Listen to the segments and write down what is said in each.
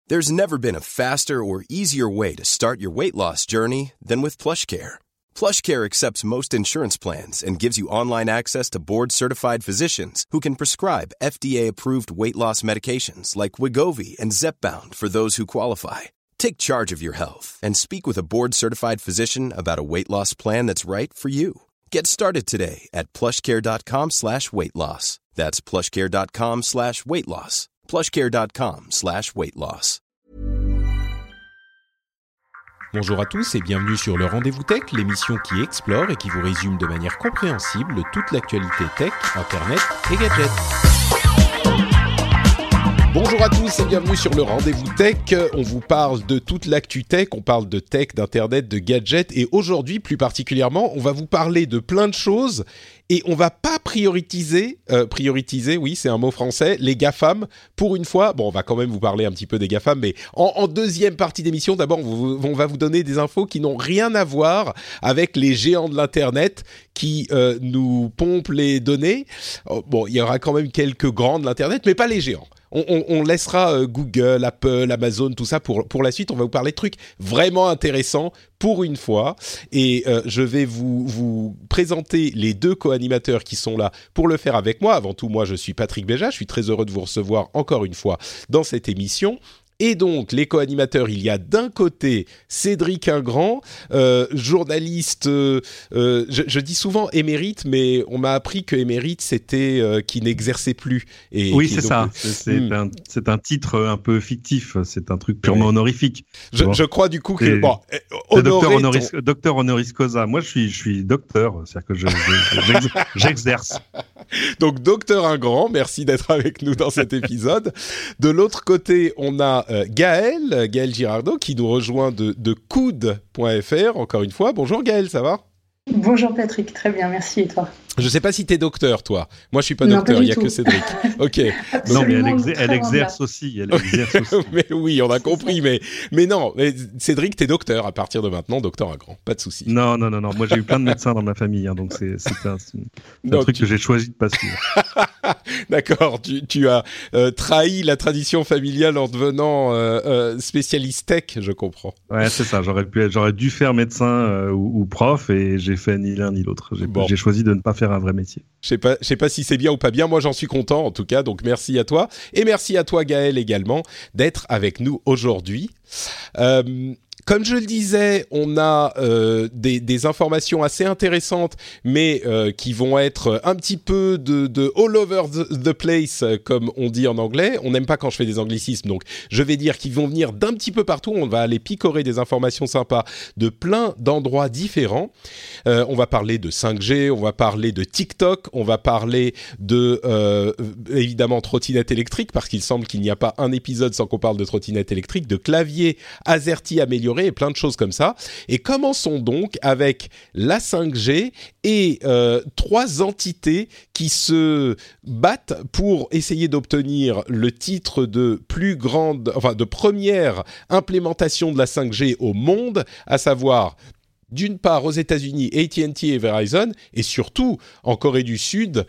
There's never been a faster or easier way to start your weight loss journey than with PlushCare. PlushCare accepts most insurance plans and gives you online access to board-certified physicians who can prescribe FDA-approved weight loss medications like Wegovy and Zepbound for those who qualify. Take charge of your health and speak with a board-certified physician about a weight loss plan that's right for you. Get started today at plushcare.com/weightloss. That's plushcare.com/weightloss. plushcare.com/weightloss. Bonjour à tous et bienvenue sur le Rendez-vous Tech, l'émission qui explore et qui vous résume de manière compréhensible toute l'actualité tech, internet et gadgets. Bonjour à tous et bienvenue sur le Rendez-vous Tech. On vous parle de toute l'actu tech, on parle de tech, d'internet, de gadgets et aujourd'hui plus particulièrement, on va vous parler de plein de choses et on va pas prioriser, oui c'est un mot français, les GAFAM pour une fois. Bon, on va quand même vous parler un petit peu des GAFAM, mais en deuxième partie d'émission, d'abord on va vous donner des infos qui n'ont rien à voir avec les géants de l'internet qui nous pompent les données. Bon, il y aura quand même quelques grands de l'internet, mais pas les géants. On laissera Google, Apple, Amazon, tout ça pour la suite. On va vous parler de trucs vraiment intéressants pour une fois. Et je vais vous présenter les deux co-animateurs qui sont là pour le faire avec moi. Avant tout, moi, je suis Patrick Béja. Je suis très heureux de vous recevoir encore une fois dans cette émission. Et donc, les co-animateurs, il y a d'un côté Cédric Ingrand, journaliste, je dis souvent émérite, mais on m'a appris que émérite, c'était qui n'exerçait plus. Et oui, c'est ça. C'est un titre un peu fictif, c'est un truc purement honorifique. Je crois du coup que... C'est docteur honoris causa. Moi, je suis docteur, c'est-à-dire que j'exerce. Donc, docteur Ingrand, merci d'être avec nous dans cet épisode. De l'autre côté, on a Gaël Girardot qui nous rejoint de coude.fr encore une fois. Bonjour Gaël, ça va ? Bonjour Patrick, très bien, merci et toi ? Je sais pas si t'es docteur, toi. Moi, je suis pas docteur, il y a que Cédric. Ok. Non, mais elle exerce aussi. Mais oui, on a compris. Mais non, Cédric, t'es docteur à partir de maintenant, docteur Ingrand. Pas de souci. Non. Moi, j'ai eu plein de médecins dans ma famille, hein, donc c'est un truc que j'ai choisi de pas suivre. D'accord. Tu as trahi la tradition familiale en devenant spécialiste tech, je comprends. Ouais, c'est ça. J'aurais dû faire médecin ou prof, et j'ai fait ni l'un ni l'autre. J'ai choisi de ne pas faire un vrai métier. Je sais pas si c'est bien ou pas bien. Moi, j'en suis content, en tout cas. Donc, merci à toi. Et merci à toi, Gaël, également, d'être avec nous aujourd'hui. Comme je le disais, on a des informations assez intéressantes, mais qui vont être un petit peu de all over the place, comme on dit en anglais. On n'aime pas quand je fais des anglicismes, donc je vais dire qu'ils vont venir d'un petit peu partout. On va aller picorer des informations sympas de plein d'endroits différents. On va parler de 5G, on va parler de TikTok, on va parler de, évidemment, trottinette électrique, parce qu'il semble qu'il n'y a pas un épisode sans qu'on parle de trottinette électrique, de clavier AZERTY amélioré, et plein de choses comme ça. Et commençons donc avec la 5G et trois entités qui se battent pour essayer d'obtenir le titre de de première implémentation de la 5G au monde, à savoir d'une part aux États-Unis AT&T et Verizon, et surtout en Corée du Sud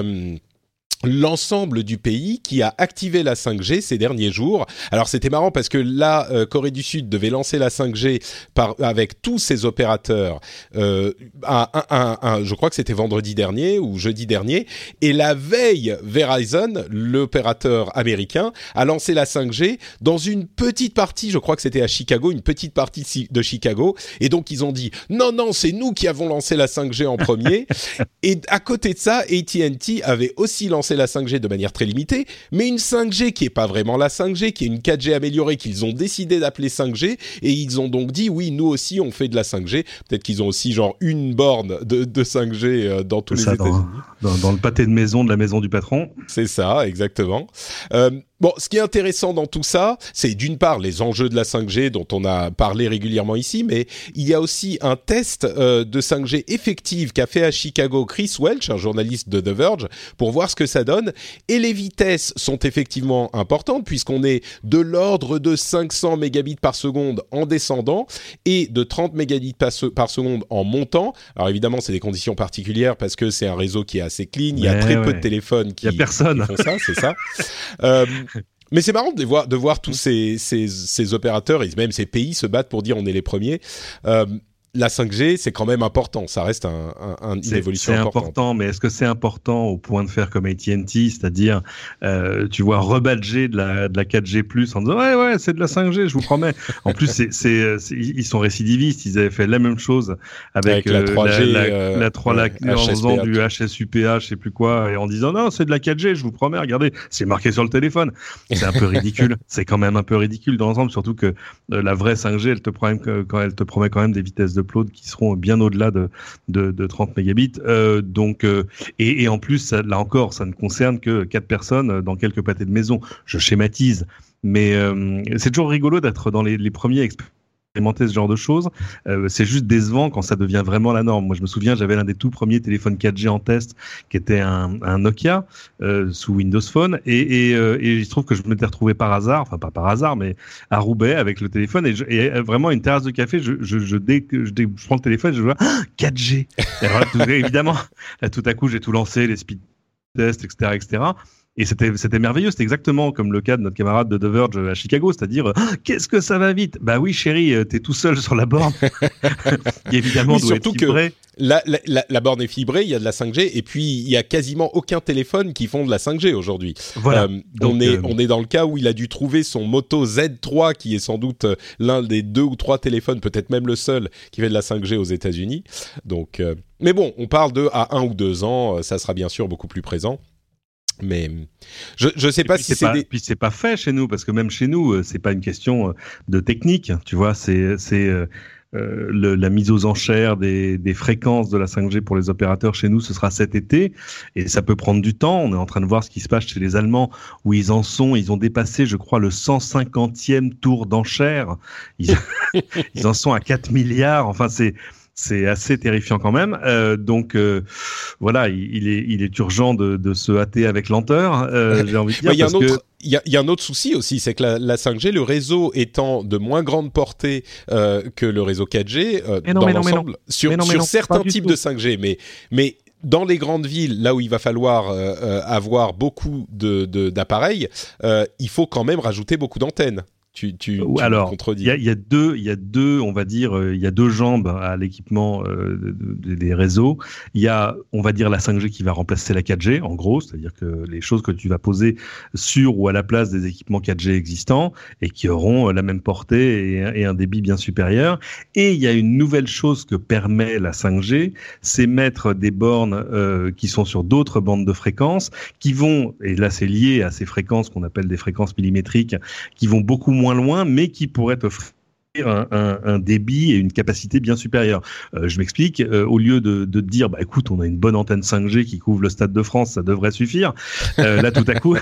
l'ensemble du pays qui a activé la 5G ces derniers jours. Alors c'était marrant parce que la Corée du Sud devait lancer la 5G avec tous ses opérateurs je crois que c'était vendredi dernier ou jeudi dernier, et la veille Verizon, l'opérateur américain, a lancé la 5G dans une petite partie, je crois que c'était à Chicago, une petite partie de Chicago, et donc ils ont dit non, c'est nous qui avons lancé la 5G en premier. Et à côté de ça, AT&T avait aussi lancé la 5G de manière très limitée, mais une 5G qui est pas vraiment la 5G, qui est une 4G améliorée qu'ils ont décidé d'appeler 5G, et ils ont donc dit oui, nous aussi on fait de la 5G. Peut-être qu'ils ont aussi genre une borne de 5G dans tous les États-Unis. Dans le pâté de maison de la maison du patron. C'est ça, exactement. Bon, ce qui est intéressant dans tout ça, c'est d'une part les enjeux de la 5G dont on a parlé régulièrement ici, mais il y a aussi un test de 5G effective qu'a fait à Chicago Chris Welch, un journaliste de The Verge, pour voir ce que ça donne. Et les vitesses sont effectivement importantes puisqu'on est de l'ordre de 500 mégabits par seconde en descendant et de 30 mégabits par seconde en montant. Alors évidemment, c'est des conditions particulières parce que c'est un réseau qui est assez clean. Il y a très peu de téléphones qui font ça, c'est ça. Mais c'est marrant de voir tous ces opérateurs et même ces pays se battent pour dire on est les premiers. La 5G, c'est quand même important. Ça reste une évolution importante. C'est important, mais est-ce que c'est important au point de faire comme AT&T, c'est-à-dire, tu vois, rebadger de la 4G+, en disant ouais, c'est de la 5G, je vous promets. En plus, ils sont récidivistes. Ils avaient fait la même chose avec la 3G, en faisant du HSUPA, je sais plus quoi, et en disant non, c'est de la 4G, je vous promets. Regardez, c'est marqué sur le téléphone. C'est un peu ridicule. C'est quand même un peu ridicule dans l'ensemble, surtout que la vraie 5G, elle te promet quand même des vitesses de upload qui seront bien au-delà de 30 mégabits. Et en plus, là encore, ça ne concerne que 4 personnes dans quelques pâtés de maison. Je schématise, mais c'est toujours rigolo d'être dans les premiers expérimenter ce genre de choses. C'est juste décevant quand ça devient vraiment la norme. Moi, je me souviens, j'avais l'un des tout premiers téléphones 4G en test qui était un Nokia sous Windows Phone et il se trouve que je m'étais retrouvé par hasard, enfin pas par hasard, mais à Roubaix avec le téléphone et vraiment une terrasse de café. Dès que je prends le téléphone, je vois 4G. Et alors, évidemment, là, tout à coup, j'ai tout lancé, les speed tests, etc. Et c'était merveilleux, c'était exactement comme le cas de notre camarade de The Verge à Chicago, c'est-à-dire qu'est-ce que ça va vite. Bah oui chérie, t'es tout seul sur la borne. Qui évidemment oui, doit surtout être fibré. Que la borne est fibrée, il y a de la 5G et puis il y a quasiment aucun téléphone qui font de la 5G aujourd'hui. Voilà. On est dans le cas où il a dû trouver son Moto Z3 qui est sans doute l'un des 2 ou 3 téléphones, peut-être même le seul qui fait de la 5G aux États-Unis. Donc mais bon, on parle de à 1 ou 2 ans, ça sera bien sûr beaucoup plus présent. Mais je sais pas si c'est puis c'est pas fait chez nous parce que même chez nous c'est pas une question de technique, tu vois, c'est la mise aux enchères des fréquences de la 5G pour les opérateurs chez nous, ce sera cet été et ça peut prendre du temps. On est en train de voir ce qui se passe chez les Allemands où ils ont dépassé, je crois, le 150e tour d'enchères. Ils en sont à 4 milliards. Enfin, c'est assez terrifiant quand même. Voilà, il est urgent de se hâter avec lenteur. J'ai envie de dire. Il y a un autre souci aussi, c'est que la 5G, le réseau étant de moins grande portée que le réseau 4G dans l'ensemble, sur certains types de 5G, mais dans les grandes villes, là où il va falloir avoir beaucoup d'appareils, il faut quand même rajouter beaucoup d'antennes. Alors, contredis. Il y a deux, on va dire, il y a 2 jambes à l'équipement des réseaux. Il y a, on va dire, la 5G qui va remplacer la 4G, en gros, c'est-à-dire que les choses que tu vas poser sur ou à la place des équipements 4G existants et qui auront la même portée et un débit bien supérieur. Et il y a une nouvelle chose que permet la 5G, c'est mettre des bornes qui sont sur d'autres bandes de fréquences, qui vont, et là c'est lié à ces fréquences qu'on appelle des fréquences millimétriques, qui vont beaucoup moins loin, mais qui pourrait offrir un débit et une capacité bien supérieure. Je m'explique. Au lieu de dire, bah écoute, on a une bonne antenne 5G qui couvre le Stade de France, ça devrait suffire. Là, tout à coup,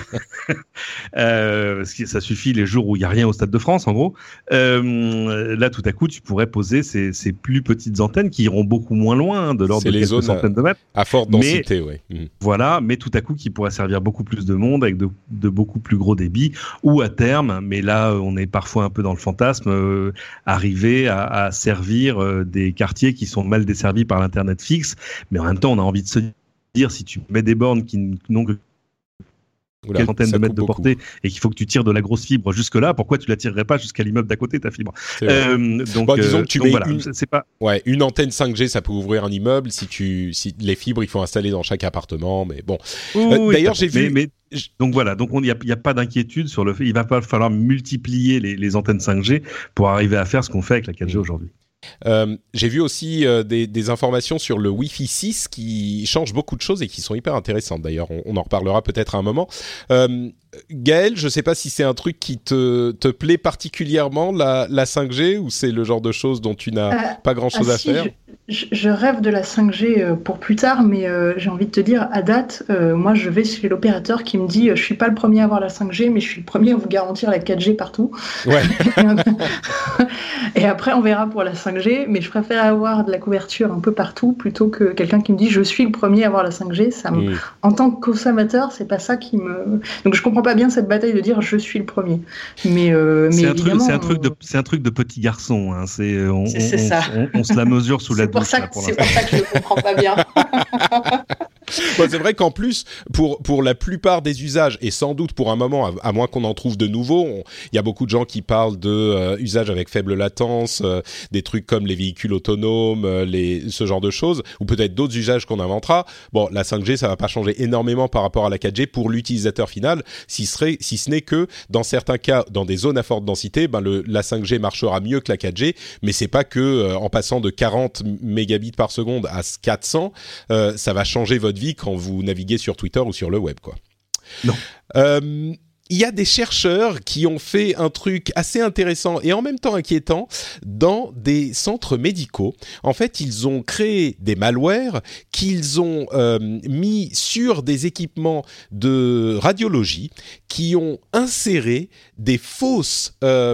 ça suffit les jours où il y a rien au Stade de France, en gros. Là, tout à coup, tu pourrais poser ces plus petites antennes qui iront beaucoup moins loin, de l'ordre de quelques centaines de mètres. À forte densité, oui. Voilà, mais tout à coup, qui pourrait servir beaucoup plus de monde avec de beaucoup plus gros débits, ou à terme, mais là, on est parfois un peu dans le fantasme, arriver à servir des quartiers qui sont mal desservis par l'internet fixe, mais en même temps on a envie de se dire, si tu mets des bornes qui n'ont que une centaine de mètres de portée et qu'il faut que tu tires de la grosse fibre jusque là, pourquoi tu la tirerais pas jusqu'à l'immeuble d'à côté, ta fibre? Disons que tu mets voilà, c'est pas... une antenne 5G, ça peut ouvrir un immeuble si les fibres il faut installer dans chaque appartement, mais bon. D'ailleurs j'ai vu. Donc voilà, donc il n'y a pas d'inquiétude sur le fait, il va pas falloir multiplier les antennes 5G pour arriver à faire ce qu'on fait avec la 4G aujourd'hui. J'ai vu aussi des informations sur le Wi-Fi 6 qui changent beaucoup de choses et qui sont hyper intéressantes. D'ailleurs, on en reparlera peut-être à un moment. Gaël, je ne sais pas si c'est un truc qui te plaît particulièrement, la 5G, ou c'est le genre de choses dont tu n'as pas grand-chose à faire. Je rêve de la 5G pour plus tard, mais j'ai envie de te dire, à date, moi je vais chez l'opérateur qui me dit je suis pas le premier à avoir la 5G, mais je suis le premier à vous garantir la 4G partout. Ouais. Et après on verra pour la 5G, mais je préfère avoir de la couverture un peu partout plutôt que quelqu'un qui me dit je suis le premier à avoir la 5G. En tant que consommateur, c'est pas ça qui me... Donc je comprends pas bien cette bataille de dire je suis le premier. Mais évidemment... C'est un truc de petit garçon. Hein. C'est ça. On se la mesure sous la douche. C'est pour ça que je ne comprends pas bien. Bon, c'est vrai qu'en plus, pour la plupart des usages, et sans doute pour un moment, à moins qu'on en trouve de nouveaux, il y a beaucoup de gens qui parlent de usages avec faible latence, des trucs comme les véhicules autonomes, ce genre de choses, ou peut-être d'autres usages qu'on inventera. Bon, la 5G, ça va pas changer énormément par rapport à la 4G pour l'utilisateur final, si ce n'est que, dans certains cas, dans des zones à forte densité, la 5G marchera mieux que la 4G, mais c'est pas que en passant de 40 mégabits par seconde à 400, ça va changer votre vie quand vous naviguez sur Twitter ou sur le web, quoi. Non. Il y a des chercheurs qui ont fait un truc assez intéressant et en même temps inquiétant dans des centres médicaux. En fait, ils ont créé des malwares qu'ils ont mis sur des équipements de radiologie qui ont inséré des fausses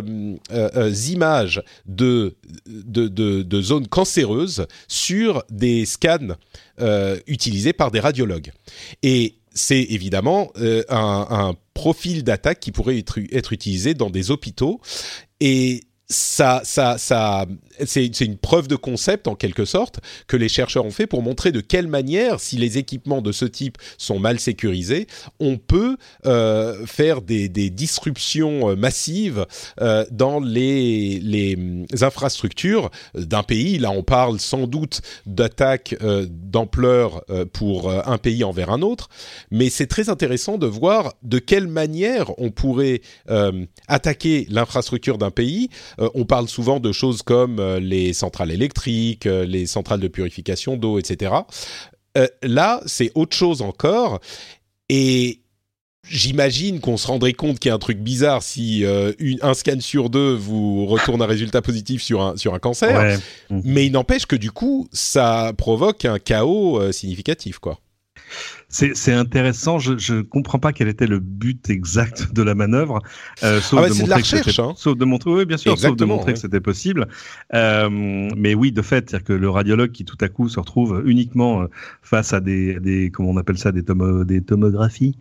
images de zones cancéreuses sur des scans utilisés par des radiologues. Et c'est évidemment un profil d'attaque qui pourrait être utilisé dans des hôpitaux, et ça c'est une preuve de concept en quelque sorte que les chercheurs ont fait pour montrer de quelle manière, si les équipements de ce type sont mal sécurisés, on peut faire des disruptions massives dans les infrastructures d'un pays. Là, on parle sans doute d'attaques d'ampleur pour un pays envers un autre, mais c'est très intéressant de voir de quelle manière on pourrait attaquer l'infrastructure d'un pays. On parle souvent de choses comme les centrales électriques, les centrales de purification d'eau, etc. Là, c'est autre chose encore. Et j'imagine qu'on se rendrait compte qu'il y a un truc bizarre si un scan sur 2 vous retourne un résultat positif sur un cancer. Ouais. Mais il n'empêche que du coup, ça provoque un chaos significatif, quoi. C'est intéressant. Je comprends pas quel était le but exact de la manœuvre, sauf de montrer, oui, bien sûr, sauf de montrer que c'était possible. Mais oui, de fait, c'est-à-dire que le radiologue qui tout à coup se retrouve uniquement face à des comment on appelle ça, des tomographies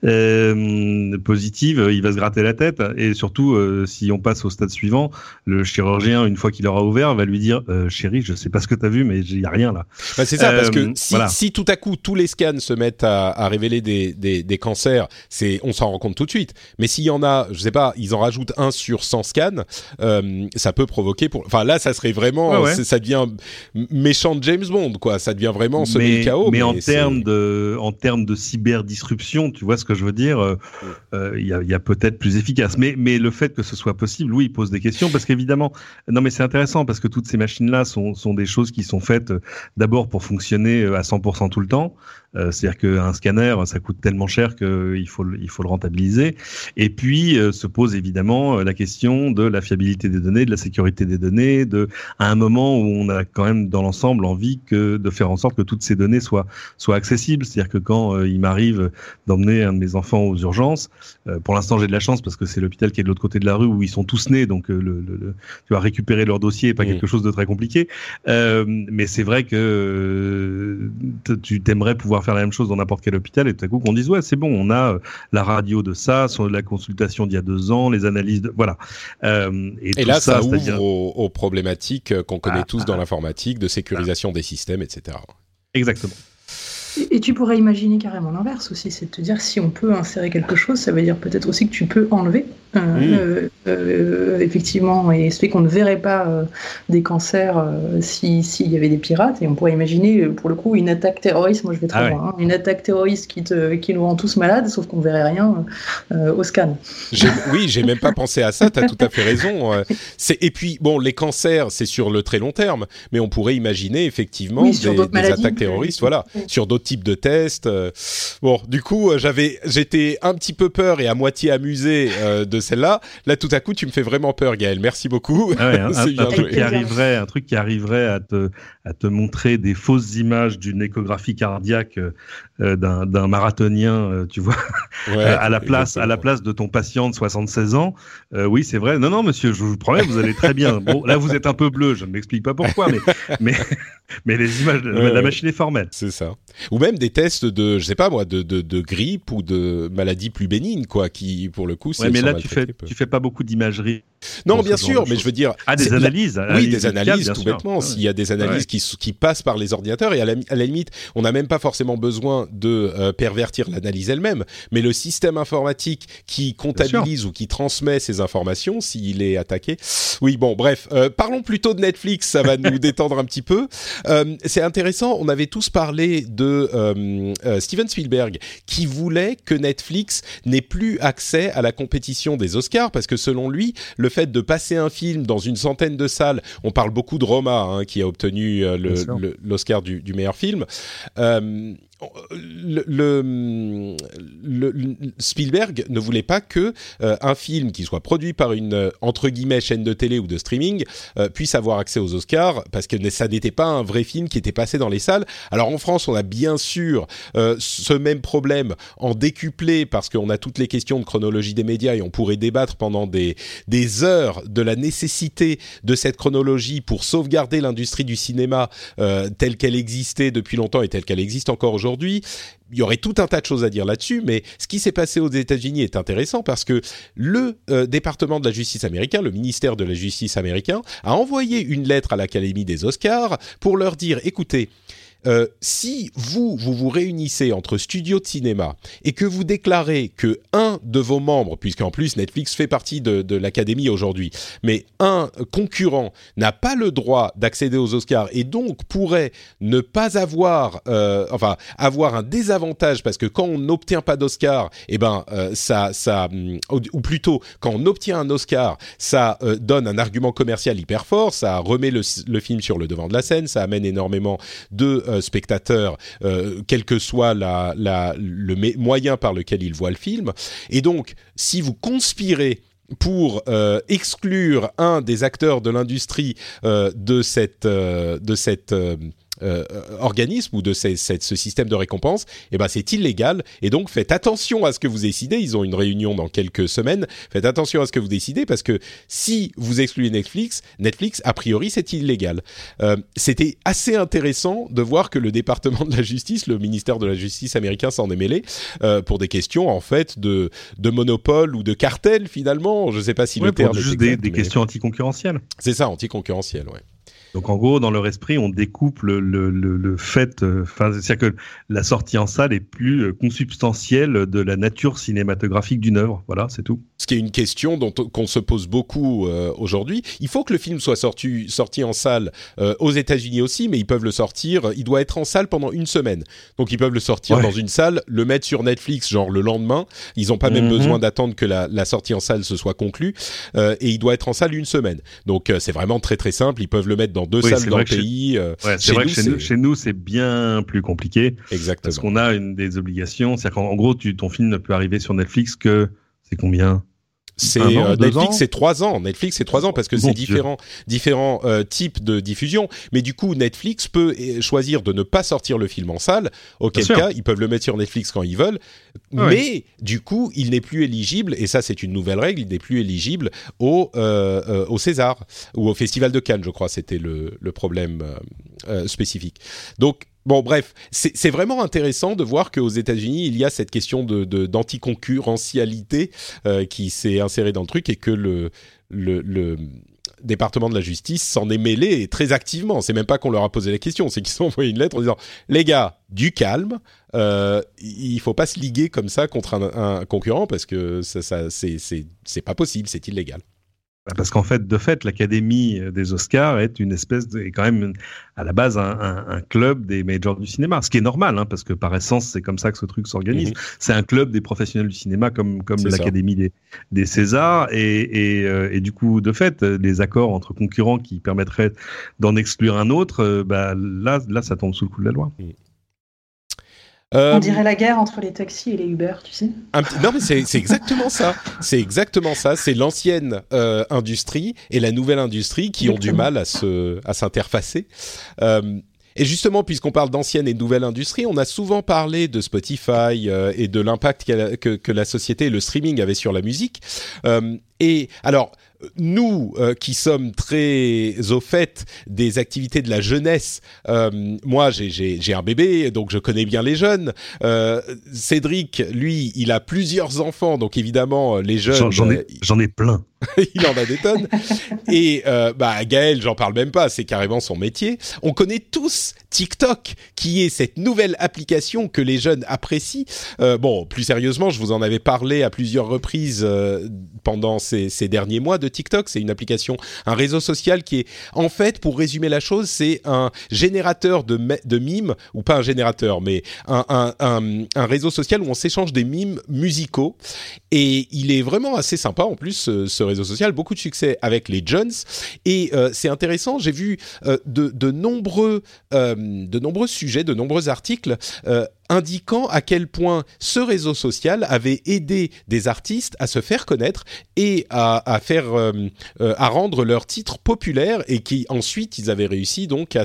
positives, il va se gratter la tête. Et surtout, si on passe au stade suivant, le chirurgien, une fois qu'il aura ouvert, va lui dire chérie, je sais pas ce que t'as vu, mais il y a rien là. Bah, c'est ça, parce que si tout à coup tous les scans se mettent à révéler des cancers, on s'en rend compte tout de suite. Mais s'il y en a, je sais pas, ils en rajoutent 1 sur 100 scans, ça peut provoquer enfin là, ça serait vraiment, ça devient méchant de James Bond, quoi. Ça devient vraiment semer le chaos. Mais en termes de cyberdisruption, tu vois ce que je veux dire, il y a peut-être plus efficace. Mais le fait que ce soit possible, oui, il pose des questions, parce qu'évidemment, non mais c'est intéressant parce que toutes ces machines-là sont des choses qui sont faites d'abord pour fonctionner à 100% tout le temps. C'est-à-dire qu'un scanner, ça coûte tellement cher qu'il faut le rentabiliser. Et puis se pose évidemment la question de la fiabilité des données, de la sécurité des données, à un moment où on a quand même dans l'ensemble envie de faire en sorte que toutes ces données soient accessibles. C'est-à-dire que quand il m'arrive d'emmener un de mes enfants aux urgences, pour l'instant j'ai de la chance parce que c'est l'hôpital qui est de l'autre côté de la rue où ils sont tous nés, donc tu vas récupérer leur dossier, pas quelque chose de très compliqué. Mais c'est vrai que tu t'aimerais pouvoir faire la même chose dans n'importe quel hôpital et tout à coup qu'on dise ouais c'est bon, on a la radio de ça, la consultation d'il y a 2 ans, les analyses de voilà. Et là ça ouvre aux problématiques qu'on connaît tous dans l'informatique, de sécurisation des systèmes, etc. Exactement. Et tu pourrais imaginer carrément l'inverse aussi, c'est de te dire si on peut insérer quelque chose, ça veut dire peut-être aussi que tu peux enlever effectivement, et ce fait qu'on ne verrait pas des cancers s'il y avait des pirates, et on pourrait imaginer pour le coup une attaque terroriste, moi je vais très loin, une attaque terroriste qui nous rend tous malades, sauf qu'on ne verrait rien au scan. J'ai même pas pensé à ça, tu as tout à fait raison. Et puis bon, les cancers c'est sur le très long terme, mais on pourrait imaginer effectivement des attaques terroristes, sur d'autres types de tests. Bon, du coup j'étais un petit peu peur et à moitié amusé de celle-là. Là, tout à coup, tu me fais vraiment peur, Gaël. Merci beaucoup. Un truc qui arriverait à te montrer des fausses images d'une échographie cardiaque d'un marathonien, tu vois, à la place de ton patient de 76 ans. Oui, c'est vrai. Non, monsieur, je vous promets, vous allez très bien. Bon, là, vous êtes un peu bleu. Je ne m'explique pas pourquoi, mais les images, la machine est formelle. C'est ça. Ou même des tests de, je sais pas moi, de grippe ou de maladies plus bénignes, quoi, qui, pour le coup, c'est. Ouais, mais là, tu fais pas beaucoup d'imagerie Non, bien sûr, mais je veux dire... des analyses. Oui, des analyses, tout bêtement. S'il y a des analyses qui passent par les ordinateurs, et à la limite, on n'a même pas forcément besoin de pervertir l'analyse elle-même, mais le système informatique qui comptabilise ou qui transmet ces informations, s'il est attaqué... Oui, bon, bref, parlons plutôt de Netflix, ça va nous détendre un petit peu. C'est intéressant, on avait tous parlé de Steven Spielberg, qui voulait que Netflix n'ait plus accès à la compétition des Oscars, parce que selon lui, le fait de passer un film dans une centaine de salles, on parle beaucoup de Roma, qui a obtenu l'Oscar du meilleur film, Spielberg ne voulait pas que un film qui soit produit par une entre guillemets chaîne de télé ou de streaming puisse avoir accès aux Oscars, parce que ça n'était pas un vrai film qui était passé dans les salles. Alors en France, on a bien sûr ce même problème en décuplé, parce qu'on a toutes les questions de chronologie des médias, et on pourrait débattre pendant des heures de la nécessité de cette chronologie pour sauvegarder l'industrie du cinéma telle qu'elle existait depuis longtemps et telle qu'elle existe encore aujourd'hui. Il y aurait tout un tas de choses à dire là-dessus, mais ce qui s'est passé aux États-Unis est intéressant, parce que le département de la justice américain, le ministère de la justice américain, a envoyé une lettre à l'Académie des Oscars pour leur dire, écoutez, si vous réunissez entre studios de cinéma et que vous déclarez que un de vos membres, puisqu'en plus Netflix fait partie de l'Académie aujourd'hui, mais un concurrent n'a pas le droit d'accéder aux Oscars et donc pourrait ne pas avoir, avoir un désavantage, parce que quand on n'obtient pas d'Oscar, ou plutôt quand on obtient un Oscar, ça donne un argument commercial hyper fort, ça remet le film sur le devant de la scène, ça amène énormément de spectateurs, quel que soit le moyen par lequel ils voient le film. Et donc, si vous conspirez pour exclure un des acteurs de l'industrie de cet organisme ou de ce système de récompense, c'est illégal, et donc faites attention à ce que vous décidez. Ils ont une réunion dans quelques semaines. Faites attention à ce que vous décidez, parce que si vous excluez Netflix, a priori, c'est illégal. C'était assez intéressant de voir que le département de la justice, le ministère de la justice américain, s'en est mêlé pour des questions en fait de monopole ou de cartel, finalement. Je ne sais pas si le terme est juste exact, des questions anticoncurrentielles. C'est ça, anticoncurrentielles, ouais. Donc en gros, dans leur esprit, on découpe le fait, c'est-à-dire que la sortie en salle est plus consubstantielle de la nature cinématographique d'une œuvre. Voilà, c'est tout. Ce qui est une question qu'on se pose beaucoup aujourd'hui. Il faut que le film soit sorti en salle aux États-Unis aussi, mais ils peuvent le sortir. Il doit être en salle pendant une semaine. Donc ils peuvent le sortir dans une salle, le mettre sur Netflix genre le lendemain. Ils n'ont pas même besoin d'attendre que la sortie en salle se soit conclue. Et il doit être en salle une semaine. Donc c'est vraiment très très simple. Ils peuvent le mettre dans 2 salles dans le pays. C'est vrai que chez nous, c'est bien plus compliqué. Exactement. Parce qu'on a des obligations. C'est-à-dire qu'en gros, ton film ne peut arriver sur Netflix que... C'est combien ? Netflix, c'est 3 ans. Netflix, c'est 3 ans, parce que c'est différents types de diffusion. Mais du coup, Netflix peut choisir de ne pas sortir le film en salle. Auquel cas, ils peuvent le mettre sur Netflix quand ils veulent. Ouais. Mais du coup, il n'est plus éligible, et ça, c'est une nouvelle règle, il n'est plus éligible au César ou au Festival de Cannes, je crois. C'était le problème spécifique. Donc, bon, bref, c'est vraiment intéressant de voir qu'aux États-Unis, il y a cette question d'anticoncurrentialité qui s'est insérée dans le truc, et que le département de la justice s'en est mêlé, et très activement. C'est même pas qu'on leur a posé la question, c'est qu'ils ont envoyé une lettre en disant « Les gars, du calme, il faut pas se liguer comme ça contre un concurrent, parce que ça c'est pas possible, c'est illégal. » Parce qu'en fait, l'Académie des Oscars est quand même à la base un club des majors du cinéma, ce qui est normal, parce que par essence, c'est comme ça que ce truc s'organise. C'est un club des professionnels du cinéma, comme l'Académie des Césars, et du coup, de fait, les accords entre concurrents qui permettraient d'en exclure un autre, là, ça tombe sous le coup de la loi. On dirait la guerre entre les taxis et les Uber, tu sais. Non, mais c'est exactement ça. C'est exactement ça. C'est l'ancienne industrie et la nouvelle industrie qui ont du mal à s'interfacer. Et justement, puisqu'on parle d'ancienne et de nouvelle industrie, on a souvent parlé de Spotify et de l'impact que la société et le streaming avaient sur la musique. Et alors, nous qui sommes très au fait des activités de la jeunesse, moi j'ai un bébé, donc je connais bien les jeunes. Cédric, lui, il a plusieurs enfants, donc évidemment les jeunes... J'en ai plein. Il en a des tonnes. Et Gaël, j'en parle même pas, c'est carrément son métier. On connaît tous TikTok, qui est cette nouvelle application que les jeunes apprécient. Plus sérieusement, je vous en avais parlé à plusieurs reprises pendant ces derniers mois de TikTok. C'est une application, un réseau social qui est, en fait, pour résumer la chose, c'est un générateur de mimes, ou pas un générateur, mais un réseau social où on s'échange des mimes musicaux. Et il est vraiment assez sympa, en plus, ce réseau social. Beaucoup de succès avec les jeunes. Et c'est intéressant, j'ai vu de nombreux sujets, de nombreux articles indiquant à quel point ce réseau social avait aidé des artistes à se faire connaître et à rendre leurs titres populaires, et qui ensuite ils avaient réussi donc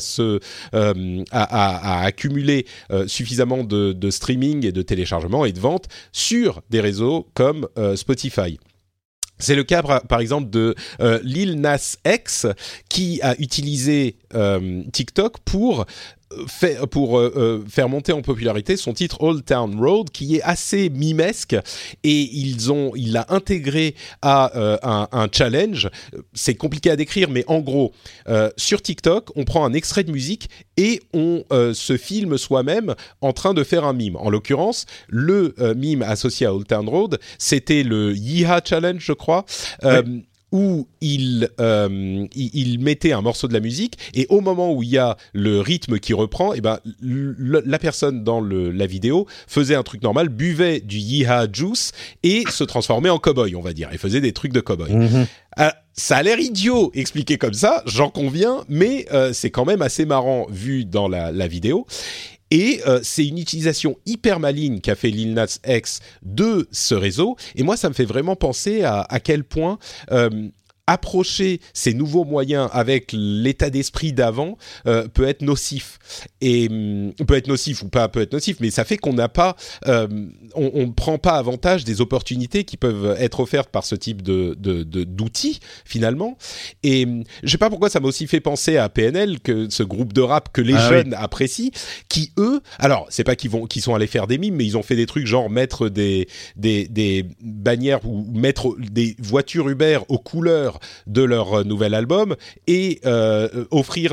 à accumuler suffisamment de streaming et de téléchargement et de ventes sur des réseaux comme Spotify. C'est le cas, par exemple, de Lil Nas X, qui a utilisé TikTok pour faire monter en popularité son titre Old Town Road, qui est assez mimesque, et il l'a intégré à un challenge. C'est compliqué à décrire, mais en gros, sur TikTok, on prend un extrait de musique et on se filme soi-même en train de faire un mime. En l'occurrence, le mime associé à Old Town Road, c'était le Yeehaw Challenge, je crois. Oui. Où il mettait un morceau de la musique, et au moment où il y a le rythme qui reprend, la personne dans la vidéo faisait un truc normal, buvait du Yeehaw Juice et se transformait en cow-boy, on va dire, et faisait des trucs de cow-boy. Ça a l'air idiot expliqué comme ça, j'en conviens, mais c'est quand même assez marrant vu dans la vidéo. Et c'est une utilisation hyper maligne qu'a fait Lil Nas X de ce réseau. Et moi, ça me fait vraiment penser à quel point approcher ces nouveaux moyens avec l'état d'esprit d'avant peut être nocif. Et peut être nocif ou pas peut être nocif, mais ça fait qu'on n'a pas, on prend pas avantage des opportunités qui peuvent être offertes par ce type d'outils finalement. Et je sais pas pourquoi ça m'a aussi fait penser à PNL, que ce groupe de rap que les jeunes apprécient, qui eux, alors c'est pas qu'ils sont allés faire des mimes, mais ils ont fait des trucs genre mettre des bannières ou mettre des voitures Uber aux couleurs de leur nouvel album, et offrir